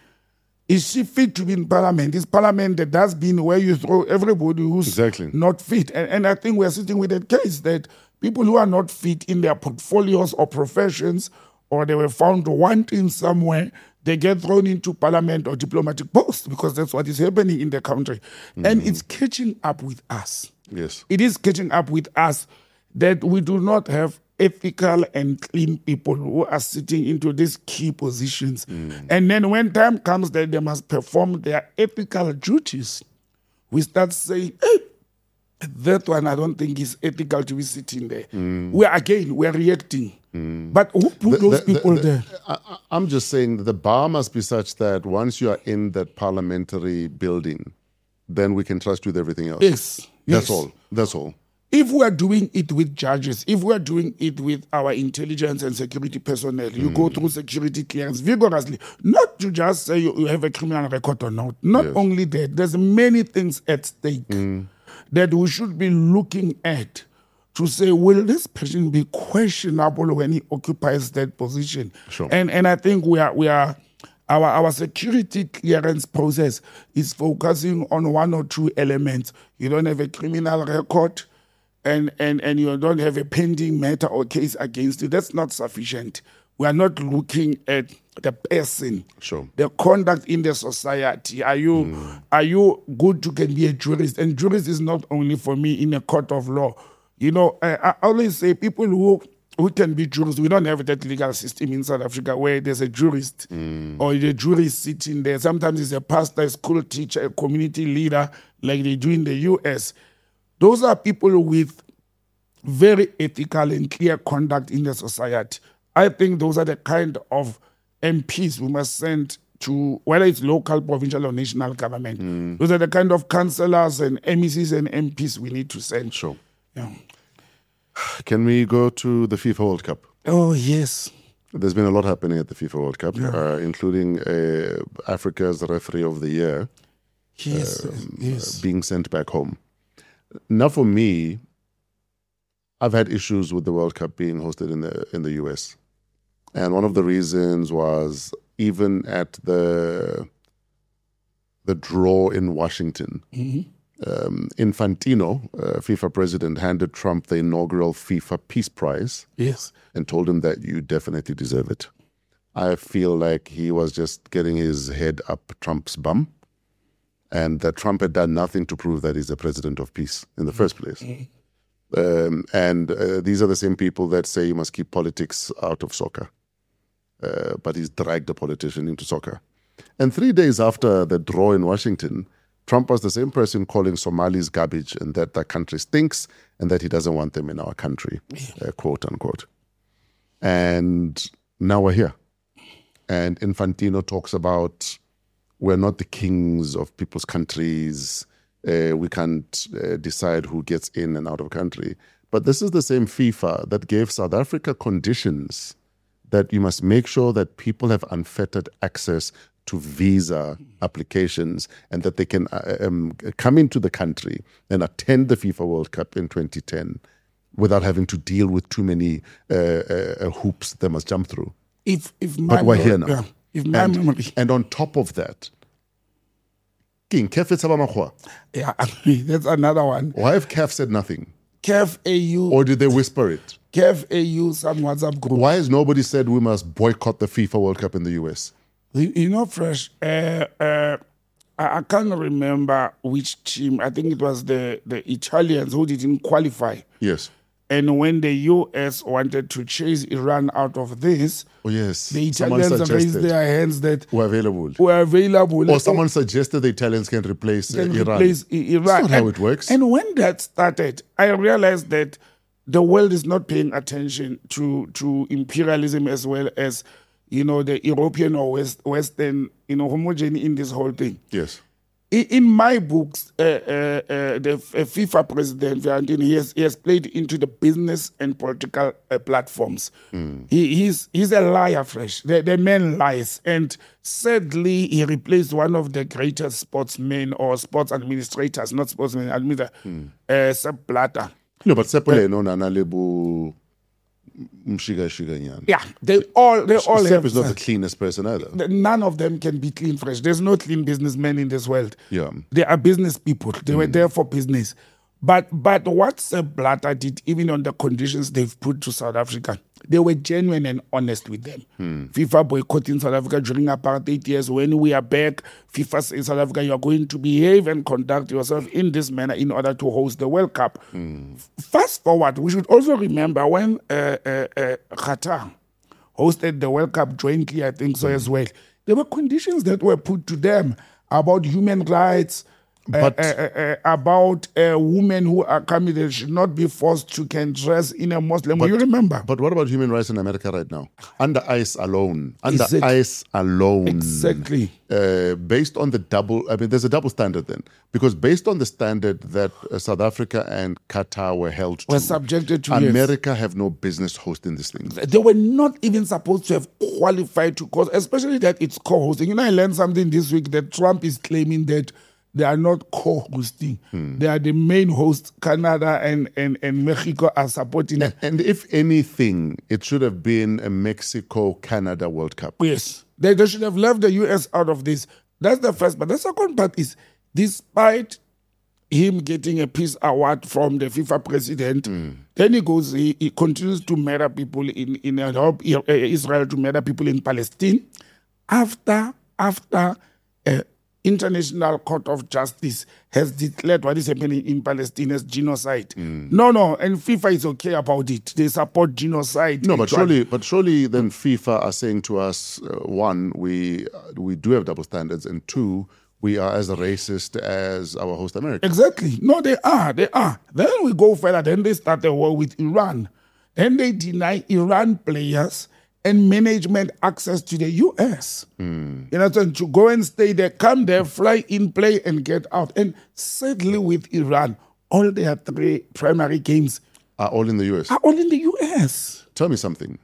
is she fit to be in parliament? Is parliament the dustbin where you throw everybody who's not fit? And I think we're sitting with a case that people who are not fit in their portfolios or professions, or they were found wanting somewhere, they get thrown into parliament or diplomatic posts because that's what is happening in the country. And it's catching up with us. Yes. It is catching up with us that we do not have ethical and clean people who are sitting into these key positions. And then when time comes that they must perform their ethical duties, we start saying, hey, that one I don't think is ethical to be sitting there. We're reacting. But who put those people there? I'm just saying that the bar must be such that once you are in that parliamentary building, then we can trust you with everything else. Yes. That's all. If we are doing it with judges, if we are doing it with our intelligence and security personnel, you go through security clearance vigorously, not to just say you have a criminal record or not. Not only that, there's many things at stake that we should be looking at to say, will this person be questionable when he occupies that position? Sure. And I think we are our security clearance process is focusing on one or two elements. You don't have a criminal record, and you don't have a pending matter or case against you. That's not sufficient. We are not looking at the person, the conduct in the society. Are you good to can be a jurist? And jurist is not only for me in a court of law. I always say people who can be jurists, we don't have that legal system in South Africa where there's a jurist or a jurist sitting there. Sometimes it's a pastor, a school teacher, a community leader like they do in the US. Those are people with very ethical and clear conduct in the society. I think those are the kind of MPs we must send to, whether it's local, provincial, or national government. Those are the kind of councillors and MECs and MPs we need to send. Sure. Yeah. Can we go to the FIFA World Cup? Oh, yes. There's been a lot happening at the FIFA World Cup, including Africa's referee of the year being sent back home. Now, for me, I've had issues with the World Cup being hosted in the US. And one of the reasons was even at the draw in Washington, Infantino, FIFA president, handed Trump the inaugural FIFA Peace Prize. Yes. And told him that you definitely deserve it. I feel like he was just getting his head up Trump's bum, and that Trump had done nothing to prove that he's the president of peace in the first place. These are the same people that say you must keep politics out of soccer. But he's dragged a politician into soccer. And 3 days after the draw in Washington, Trump was the same person calling Somalis garbage and that country stinks and that he doesn't want them in our country, quote unquote. And now we're here. And Infantino talks about we're not the kings of people's countries. We can't decide who gets in and out of country. But this is the same FIFA that gave South Africa conditions that you must make sure that people have unfettered access to visa applications, and that they can come into the country and attend the FIFA World Cup in 2010 without having to deal with too many hoops they must jump through. If my But we're here now. yeah, if my memory, And on top of that, King CAF it's about Makgoa. yeah, that's another one. Why have CAF said nothing? CAF AU, Or did they whisper it? CAF AU, some WhatsApp group. Why has nobody said we must boycott the FIFA World Cup in the US? You know, Fresh, I can't remember which team. I think it was the Italians who didn't qualify. Yes. And when the US wanted to chase Iran out of this, Oh, yes. the Someone Italians raised suggested their hands that were available. were available. Or someone suggested the Italians can replace can Iran. replace Iran. That's not how And- it works. And when that started, I realized that the world is not paying attention to imperialism as well as, the European or Western, homogeneity in this whole thing. Yes. In my books, the FIFA president, Valentin, he has played into the business and political platforms. He's a liar, Fresh. The man lies. And sadly, he replaced one of the greatest sportsmen or sports administrators, not sportsmen, Sepp Blatter. No, but Sepole no nana lebu mshiga nyana. Yeah, they all Sepp have, is not the cleanest person either. none of them can be clean, Fresh. There's no clean businessmen in this world. Yeah. They are business people. They were there for business. But what Sepp Blatter did, even on the conditions they've put to South Africa, they were genuine and honest with them. FIFA boycotting South Africa during apartheid years. When we are back, FIFA says South Africa, you are going to behave and conduct yourself in this manner in order to host the World Cup. Fast forward, we should also remember when Qatar hosted the World Cup jointly, I think so as well. There were conditions that were put to them about human rights, about women who are coming, they should not be forced to can dress in a Muslim way. You remember? But what about human rights in America right now? Under ICE alone. Exactly. Exactly. Based on the there's a double standard then. Because based on the standard that South Africa and Qatar were held to, Were subjected to, yes. America have no business hosting this thing. They were not even supposed to have qualified to cause, especially that it's co-hosting. I learned something this week that Trump is claiming that they are not co-hosting. They are the main host. Canada and Mexico are supporting it. And if anything, it should have been a Mexico-Canada World Cup. Yes. They should have left the US out of this. That's the first part. The second part is, despite him getting a peace award from the FIFA president, then he goes, he continues to murder people in Israel, to murder people in Palestine. After International Court of Justice has declared what is happening in Palestine as genocide. No, and FIFA is okay about it. They support genocide. No, but surely then FIFA are saying to us, one, we do have double standards, and two, we are as racist as our host America. Exactly. No, they are. Then we go further. Then they start a war with Iran. Then they deny Iran players and management access to the US. To go and stay there, come there, fly in, play, and get out. And sadly with Iran, all their 3 primary games Are all in the US. are all in the US. Tell me something.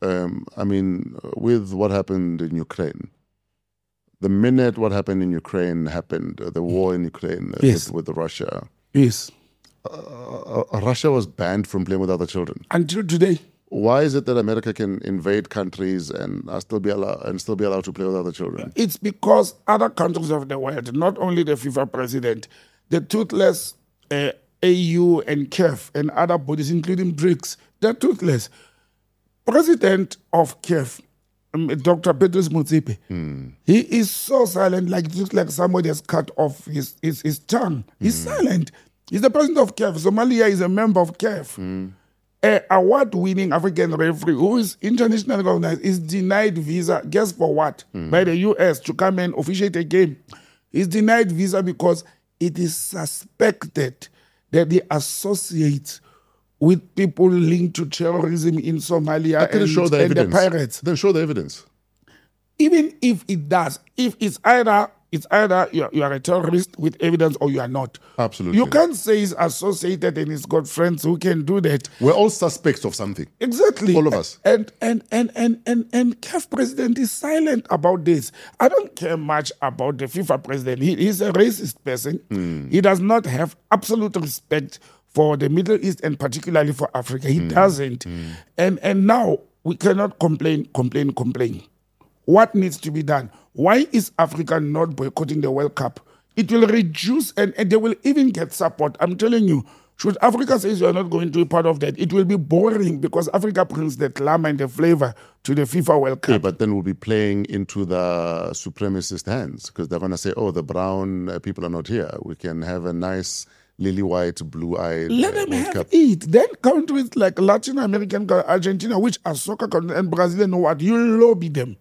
With what happened in Ukraine, the minute what happened in Ukraine happened, the war in Ukraine Yes. with Russia, Yes. Russia was banned from playing with other children. Until today. Why is it that America can invade countries and still be allowed to play with other children? It's because other countries of the world, not only the FIFA president, the toothless AU and CAF and other bodies, including BRICS, they're toothless. President of CAF, Dr. Petrus Motsepe, he is so silent, like just like somebody has cut off his tongue. He's silent. He's the president of CAF. Somalia is a member of CAF. Award-winning African referee who is internationally recognized is denied visa. Guess for what? By the US to come and officiate a game. He's denied visa because it is suspected that they associate with people linked to terrorism in Somalia and the pirates. Then show the evidence. Even if it does, if it's either It's either you are a terrorist with evidence or you are not. Absolutely. You can't say he's associated and he's got friends who can do that. We're all suspects of something. Exactly. All of us. And CAF president is silent about this. I don't care much about the FIFA president. He's a racist person. He does not have absolute respect for the Middle East and particularly for Africa. He doesn't. And now we cannot complain. What needs to be done? Why is Africa not boycotting the World Cup? It will reduce and they will even get support. I'm telling you, should Africa say you are not going to be part of that, it will be boring because Africa brings the glamour and the flavor to the FIFA World Cup. Yeah, but then we'll be playing into the supremacist hands because they're going to say, oh, the brown people are not here. We can have a nice lily white, blue-eyed Let them World have Cup. it. Then countries like Latin American, Argentina, which are soccer countries, and Brazil, know what? You lobby them.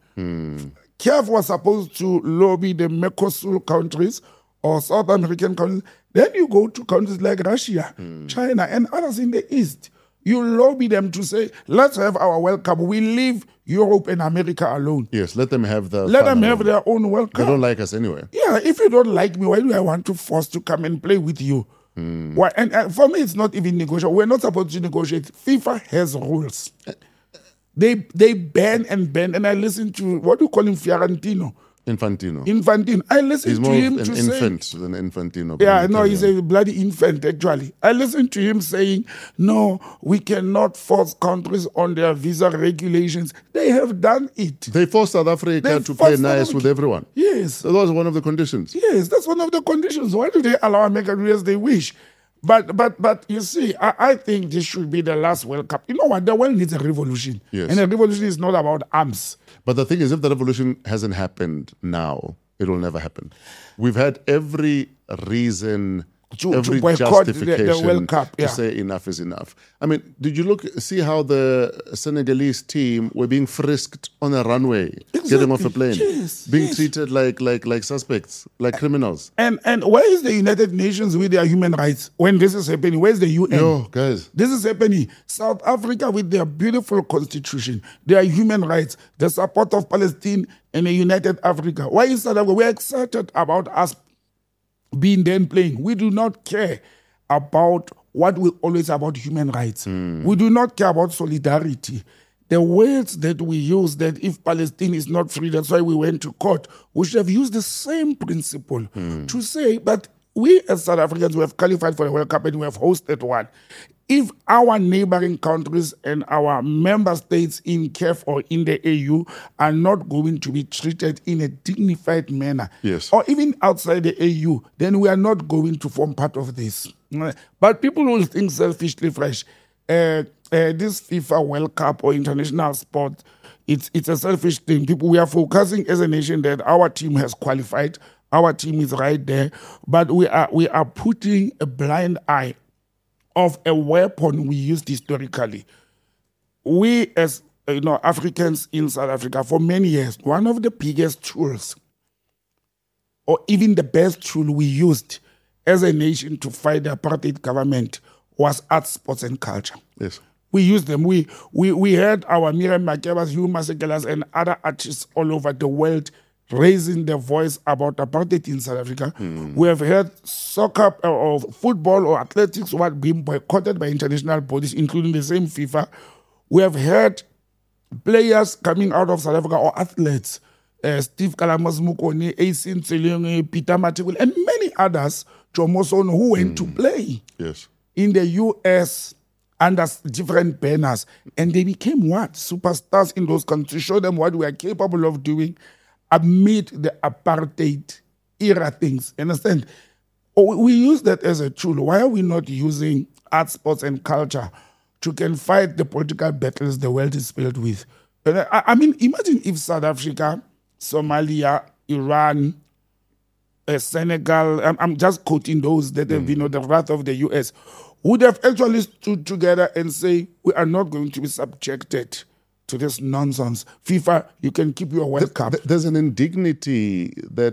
CAF was supposed to lobby the Mercosur countries or South American countries. Then you go to countries like Russia, China, and others in the East. You lobby them to say, let's have our World Cup. We leave Europe and America alone. Yes, let them have the Let fun them have alone. their own World They Cup. don't like us anyway. Yeah, if you don't like me, why do I want to force to come and play with you? Why? And for me, it's not even negotiable. We're not supposed to negotiate. FIFA has rules. They ban, and I listen to, what do you call him, Fiorentino? Infantino. I listen He's to more him of to an say, infant than Infantino. but yeah, an no, he's Italian. a bloody infant, actually. I listened to him saying, no, we cannot force countries on their visa regulations. They have done it. They forced South Africa They to play forced nice South with everyone. Yes. So that was one of the conditions. Yes, that's one of the conditions. Why do they allow America to do as they wish? But you see, I think this should be the last World Cup. You know what? The world needs a revolution. Yes. And a revolution is not about arms. But the thing is, if the revolution hasn't happened now, it will never happen. We've had every reason, To every boycott justification the World Cup, to yeah. say enough is enough. I mean, did you see how the Senegalese team were being frisked on a runway, getting off a plane, Yes, being yes. treated like suspects, like criminals? And where is the United Nations with their human rights when this is happening? Where's the UN? Yo, guys. This is happening. South Africa with their beautiful constitution, their human rights, the support of Palestine and a united Africa. Why is South Africa? We're excited about us being then playing. We do not care about what we always about human rights. We do not care about solidarity. The words that we use, that if Palestine is not free, that's why we went to court, we should have used the same principle to say, but we as South Africans, we have qualified for the World Cup and we have hosted one. If our neighboring countries and our member states in CAF or in the AU are not going to be treated in a dignified manner, Yes. or even outside the AU, then we are not going to form part of this. But people will think selfishly fresh. This FIFA World Cup or international sport, it's a selfish thing. We are focusing as a nation that our team has qualified, our team is right there, but we are putting a blind eye of a weapon we used historically. We as Africans in South Africa for many years, one of the biggest tools or even the best tool we used as a nation to fight the apartheid government was arts, sports and culture. Yes. We used them. We had our Miriam Makebas, Hugh Masekelas and other artists all over the world raising their voice about apartheid in South Africa. We have heard soccer or football or athletics were being boycotted by international bodies, including the same FIFA. We have heard players coming out of South Africa or athletes, Steve Kalamos Mukone, Asin Tseleng, Peter Matikul, and many others, Jomoson, who went to play Yes. in the US under different banners. And they became what? Superstars in those countries. Show them what we are capable of doing amid the apartheid era things. Understand? We use that as a tool. Why are we not using art, sports, and culture to can fight the political battles the world is filled with? I mean, imagine if South Africa, Somalia, Iran, Senegal, I'm just quoting those that have been on the wrath of the US, would have actually stood together and say, we are not going to be subjected to this nonsense. FIFA, you can keep your World Cup. There's an indignity that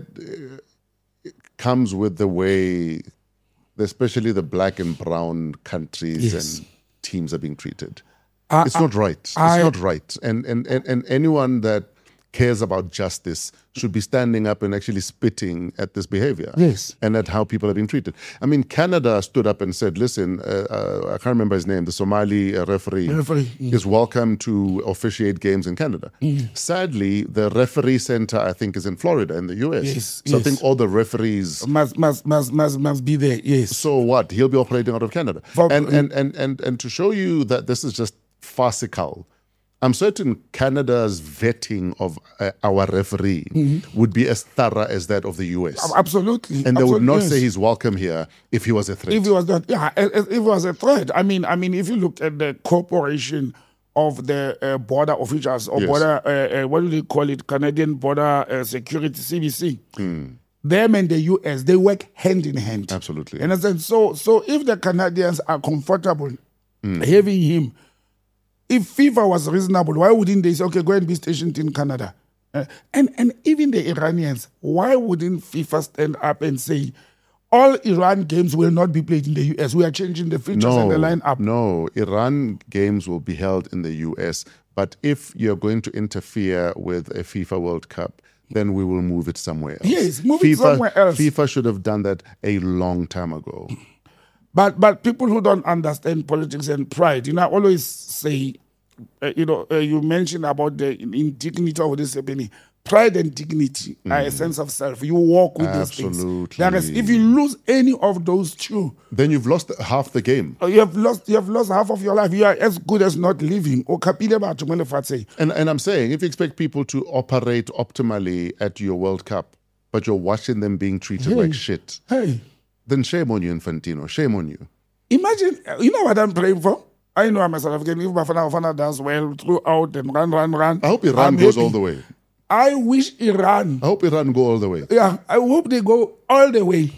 comes with the way, especially the black and brown countries Yes. and teams are being treated. It's not right. It's not right. And anyone that cares about justice should be standing up and actually spitting at this behavior. Yes. And at how people are being treated. I mean, Canada stood up and said, listen, I can't remember his name, the Somali referee is welcome to officiate games in Canada. Sadly, the referee center, I think, is in Florida in the US. Yes, So I yes. think all the referees... Must be there, yes. So what? He'll be operating out of Canada. And to show you that this is just farcical, I'm certain Canada's vetting of our referee would be as thorough as that of the US. Absolutely. And they would not yes. say he's welcome here if he was a threat. If it was not, if it was a threat. I mean, if you look at the corporation of the border officials or Yes. border, what do they call it? Canadian Border Security, CBC. Them and the US, they work hand in hand. Absolutely. And I said, so if the Canadians are comfortable having him, if FIFA was reasonable, why wouldn't they say, okay, go and be stationed in Canada? And even the Iranians, why wouldn't FIFA stand up and say, all Iran games will not be played in the US? We are changing the features and the lineup. No, Iran games will be held in the US. But if you're going to interfere with a FIFA World Cup, then we will move it somewhere else. Yes, move it somewhere else. FIFA should have done that a long time ago. But people who don't understand politics and pride, I always say, you mentioned about the indignity of this happening. Pride and dignity are a sense of self. You walk with these things. Absolutely. Whereas if you lose any of those two, Then you've lost half the game. you have lost half of your life. You are as good as not living. And I'm saying, if you expect people to operate optimally at your World Cup, but you're watching them being treated like shit, Hey, then shame on you, Infantino. Shame on you. imagine, you know what I'm praying for? I know I'm a South African. If Bafana does well throughout and run. I hope Iran I'm goes happy. all the way. I wish Iran. I hope Iran go all the way. Yeah, I hope they go all the way.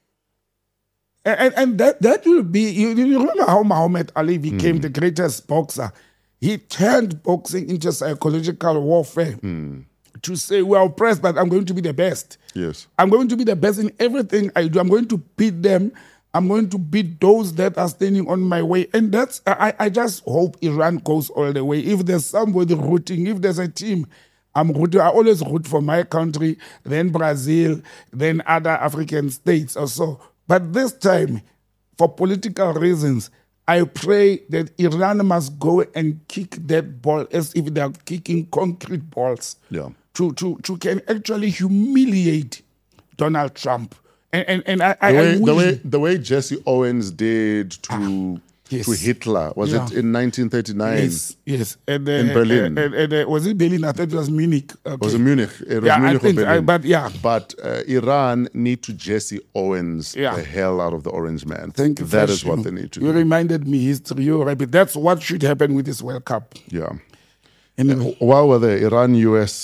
And that will be, you remember how Muhammad Ali became the greatest boxer? He turned boxing into psychological warfare to say, we're oppressed, but I'm going to be the best. Yes. I'm going to be the best in everything I do. I'm going to beat them. I'm going to beat those that are standing on my way. And that's, I just hope Iran goes all the way. If there's somebody rooting, if there's a team, I'm rooting. I always root for my country, then Brazil, then other African states or so. But this time, for political reasons, I pray that Iran must go and kick that ball as if they are kicking concrete balls. Yeah. To can actually humiliate Donald Trump. And I The way Jesse Owens did to Hitler, was it in 1939? Yes. And, In Berlin. Was it Berlin? I thought it was Munich. Okay. Was it Munich? It was Yeah, I Munich or think, Berlin. but Iran need to Jesse Owens Yeah. the hell out of the orange man. Thank you. That Fresh. is what they need to You do. reminded me history. You're right. That's what should happen with this World Cup. Yeah. Anyway. While we're there, Iran-US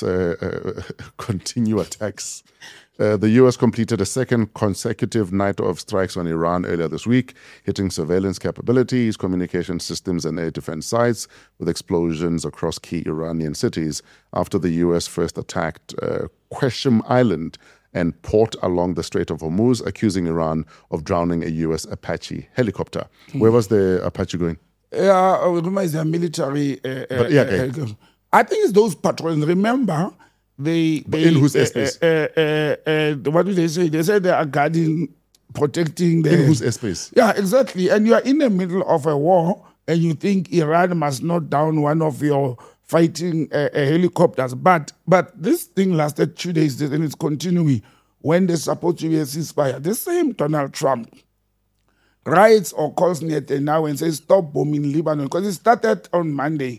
continue attacks. The U.S. completed a second consecutive night of strikes on Iran earlier this week, hitting surveillance capabilities, communication systems, and air defense sites with explosions across key Iranian cities after the U.S. first attacked Qasem Island and port along the Strait of Hormuz, accusing Iran of drowning a U.S. Apache helicopter. Where was the Apache going? Yeah, it's their military. Okay. I think it's those patrols. Remember, they in whose airspace? What do they say? They say they are guarding, protecting the. In whose airspace? Yeah, exactly. And you are in the middle of a war, and you think Iran must not down one of your fighting helicopters. But this thing lasted 2 days, and it's continuing. When there's supposed to be a ceasefire, the same Donald Trump writes or calls Netanyahu and says, stop bombing Lebanon. Because it started on Monday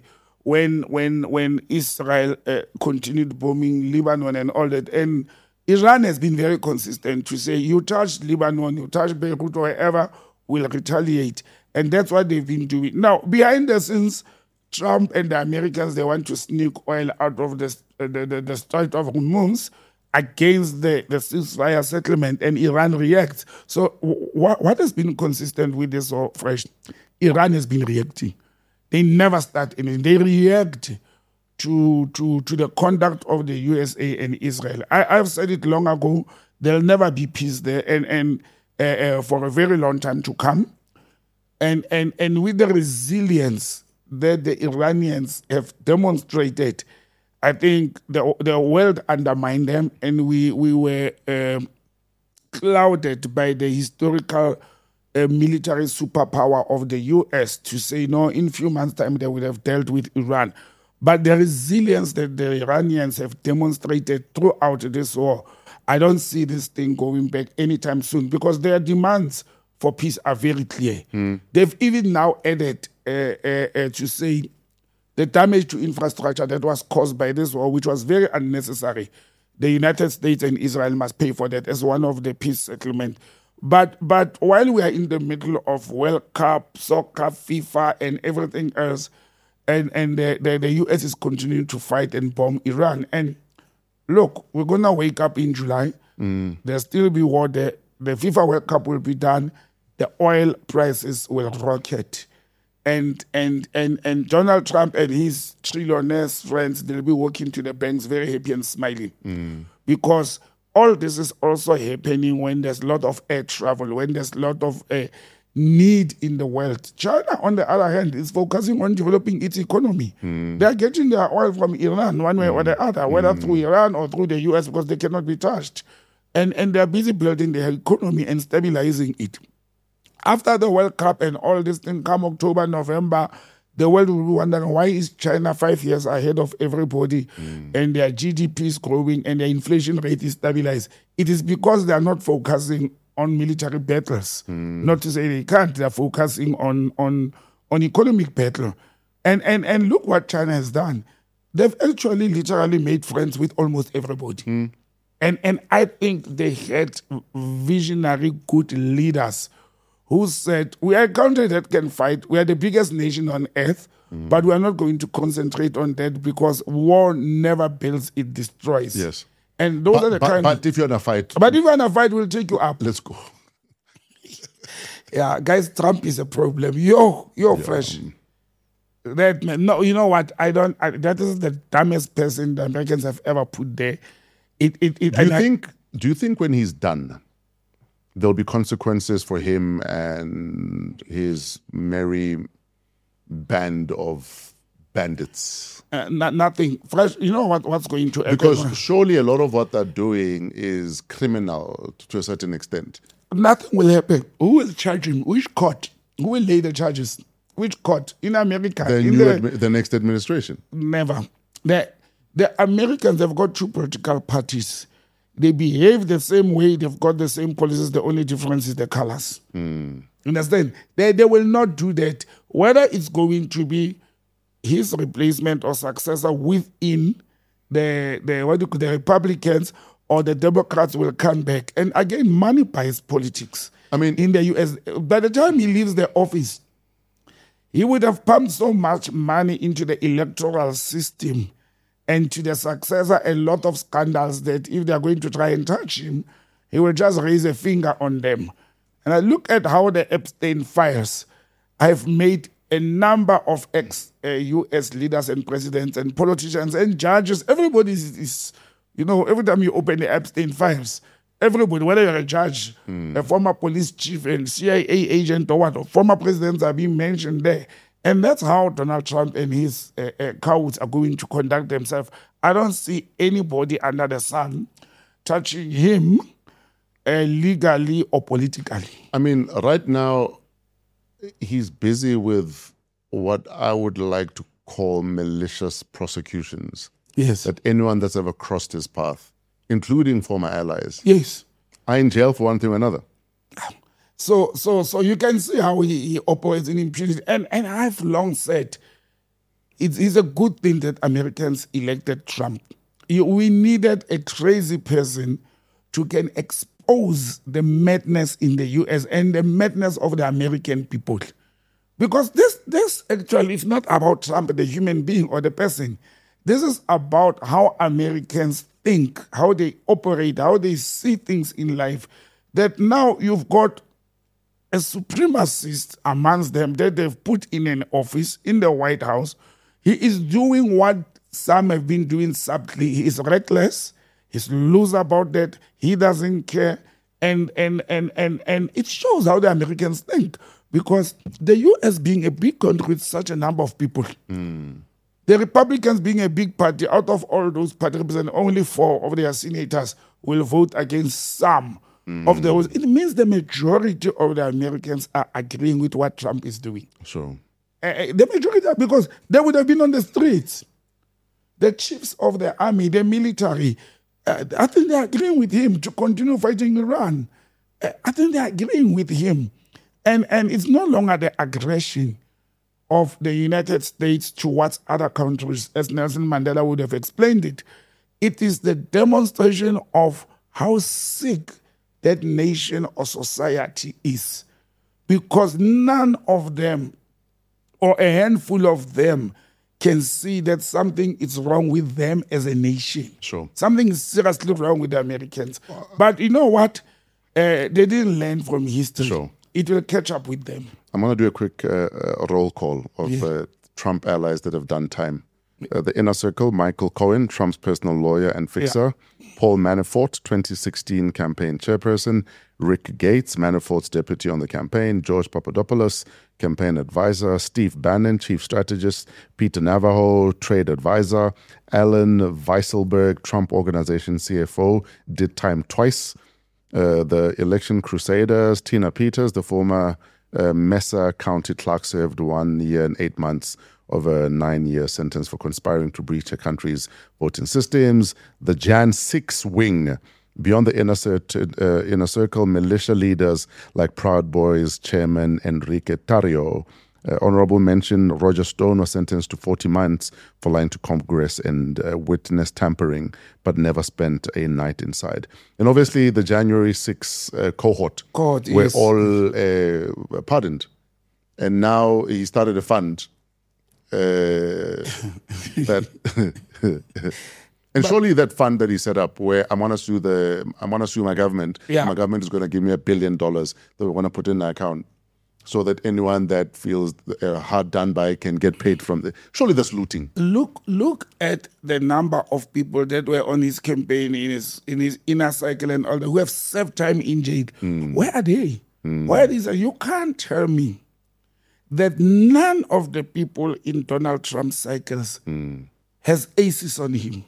when Israel continued bombing Lebanon and all that. And Iran has been very consistent to say, you touch Lebanon, you touch Beirut, or wherever, we'll retaliate. And that's what they've been doing. Now, behind the scenes, Trump and the Americans, they want to sneak oil out of the Strait of Hormuz against the ceasefire settlement, and Iran reacts. So what has been consistent with this so fresh? Iran has been reacting. They never start anything. They react to the conduct of the USA and Israel. I've said it long ago, there'll never be peace there and for a very long time to come. And with the resilience that the Iranians have demonstrated, I think the world undermined them, and we were clouded by the historical military superpower of the U.S. to say, no, in a few months' time they would have dealt with Iran. But the resilience that the Iranians have demonstrated throughout this war, I don't see this thing going back anytime soon, because their demands for peace are very clear. They've even now added to say the damage to infrastructure that was caused by this war, which was very unnecessary. The United States and Israel must pay for that as one of the peace settlement. But while we are in the middle of World Cup, soccer, FIFA, and everything else, and the U.S. is continuing to fight and bomb Iran. And look, we're going to wake up in July. There'll still be war there. The FIFA World Cup will be done. The oil prices will rocket. And Donald Trump and his trillionaires friends, they'll be walking to the banks very happy and smiling. Because all this is also happening when there's a lot of air travel, when there's a lot of need in the world. China, on the other hand, is focusing on developing its economy. They're getting their oil from Iran one way or the other, whether through Iran or through the U.S., because they cannot be touched. And they're busy building their economy and stabilizing it. After the World Cup and all this thing come October, November, the world will be wondering, why is China 5 years ahead of everybody and their GDP is growing and their inflation rate is stabilized? It is because they are not focusing on military battles. Not to say they can't, they're focusing on economic battle. And look what China has done. They've actually literally made friends with almost everybody. And I think they had visionary good leaders who said, we are a country that can fight. We are the biggest nation on earth, but we are not going to concentrate on that, because war never builds, it destroys. Yes. And those are the kind. But if you're in a fight, we'll take you up. let's go. Yeah, guys, Trump is a problem. You're fresh. That man, no, you know what? That is the dumbest person the Americans have ever put there. Do you think when he's done, there'll be consequences for him and his merry band of bandits? Nothing. Fresh. You know what's going to happen? Because surely a lot of what they're doing is criminal to a certain extent. Nothing will happen. Who will charge him? Which court? Who will lay the charges? Which court? In America? The next administration? Never. The Americans have got two political parties. They behave the same way. They've got the same policies. The only difference is the colors. Understand? They will not do that. Whether it's going to be his replacement or successor within the Republicans or the Democrats will come back. And again, money buys politics. I mean, in the U.S., by the time he leaves the office, he would have pumped so much money into the electoral system and to the successor a lot of scandals that if they're going to try and touch him, he will just raise a finger on them. And I look at how the Epstein files have made a number of ex-U.S. leaders and presidents and politicians and judges. Everybody is, every time you open the Epstein files, everybody, whether you're a judge, a former police chief, and CIA agent or what, former presidents are being mentioned there. And that's how Donald Trump and his cowards are going to conduct themselves. I don't see anybody under the sun touching him legally or politically. I mean, right now, he's busy with what I would like to call malicious prosecutions. Yes. That anyone that's ever crossed his path, including former allies, yes, are in jail for one thing or another. So you can see how he operates in impunity. And I've long said it's a good thing that Americans elected Trump. We needed a crazy person to can expose the madness in the U.S. and the madness of the American people. Because this actually is not about Trump, the human being or the person. This is about how Americans think, how they operate, how they see things in life. That now you've got a supremacist amongst them that they've put in an office in the White House. He is doing what some have been doing subtly. He is reckless. He's loose about that. He doesn't care. And it shows how the Americans think. Because the U.S. being a big country with such a number of people, The Republicans, being a big party, out of all those party representatives, only 4 of their senators will vote against some of those. It means the majority of the Americans are agreeing with what Trump is doing. Sure. The majority, because they would have been on the streets. The chiefs of the army, the military, I think they're agreeing with him to continue fighting Iran. I think they're agreeing with him. And it's no longer the aggression of the United States towards other countries, as Nelson Mandela would have explained it. It is the demonstration of how sick that nation or society is. Because none of them, or a handful of them, can see that something is wrong with them as a nation. Sure. Something is seriously wrong with the Americans. But you know what? They didn't learn from history. Sure. It will catch up with them. I'm going to do a quick roll call of Trump allies that have done time. The Inner Circle, Michael Cohen, Trump's personal lawyer and fixer. Paul Manafort, 2016 campaign chairperson. Rick Gates, Manafort's deputy on the campaign. George Papadopoulos, campaign advisor. Steve Bannon, chief strategist. Peter Navajo, trade advisor. Alan Weisselberg, Trump Organization CFO, did time twice. The election crusaders, Tina Peters, the former Mesa County clerk, served 1 year and 8 months of a 9-year sentence for conspiring to breach a country's voting systems. The Jan 6 wing, beyond the inner circle, militia leaders like Proud Boys chairman Enrique Tarrio. Honorable mention, Roger Stone was sentenced to 40 months for lying to Congress and witness tampering, but never spent a night inside. And obviously, the January 6 cohort were all pardoned. And now he started a fund that... And surely that fund that he set up, where I want to sue my government, my government is going to give me $1 billion that we want to put in the account, so that anyone that feels hard done by can get paid from the... Surely that's looting. Look at the number of people that were on his campaign in his inner cycle and all that, who have served time in jail. Where are they? Where are these? You can't tell me that none of the people in Donald Trump's cycles has aces on him.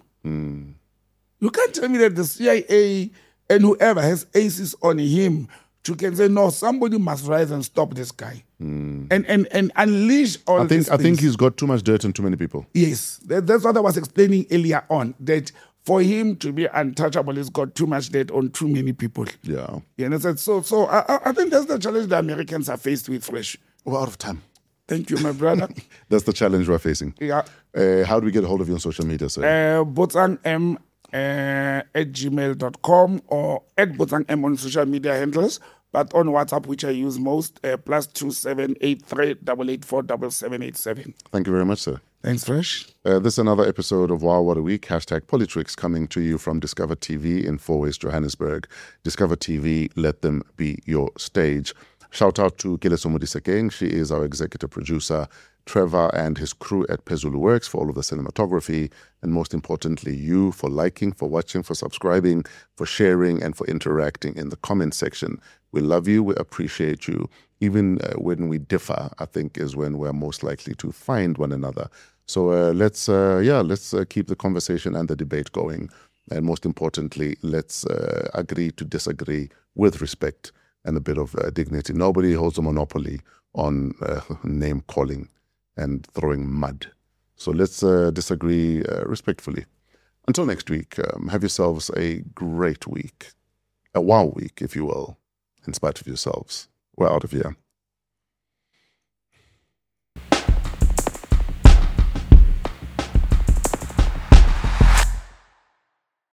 You can't tell me that the CIA and whoever has aces on him to can say, no, somebody must rise and stop this guy and unleash all these things. I think he's got too much dirt on too many people. Yes, that's what I was explaining earlier on, that for him to be untouchable, he's got too much dirt on too many people. Yeah. You understand? So I think that's the challenge the Americans are faced with, Fresh. We're out of time. Thank you, my brother. That's the challenge we're facing. Yeah. How do we get a hold of you on social media, sir? BotsangM at gmail.com or at BotsangM on social media handles. But on WhatsApp, which I use most, +27 83 884 7787. Thank you very much, sir. Thanks, Fresh. This is another episode of Wow What a Week, #Politrix, coming to you from Discover TV in Fourways, Johannesburg. Discover TV, let them be your stage. Shout out to Keleso Modisekeng. She is our executive producer. Trevor and his crew at Pezulu Works for all of the cinematography, and most importantly, you for liking, for watching, for subscribing, for sharing, and for interacting in the comment section. We love you. We appreciate you. Even when we differ, I think is when we're most likely to find one another. So let's keep the conversation and the debate going. And most importantly, let's agree to disagree with respect and a bit of dignity. Nobody holds a monopoly on name calling and throwing mud. So let's disagree respectfully. Until next week, have yourselves a great week. A wow week, if you will, in spite of yourselves. We're out of here.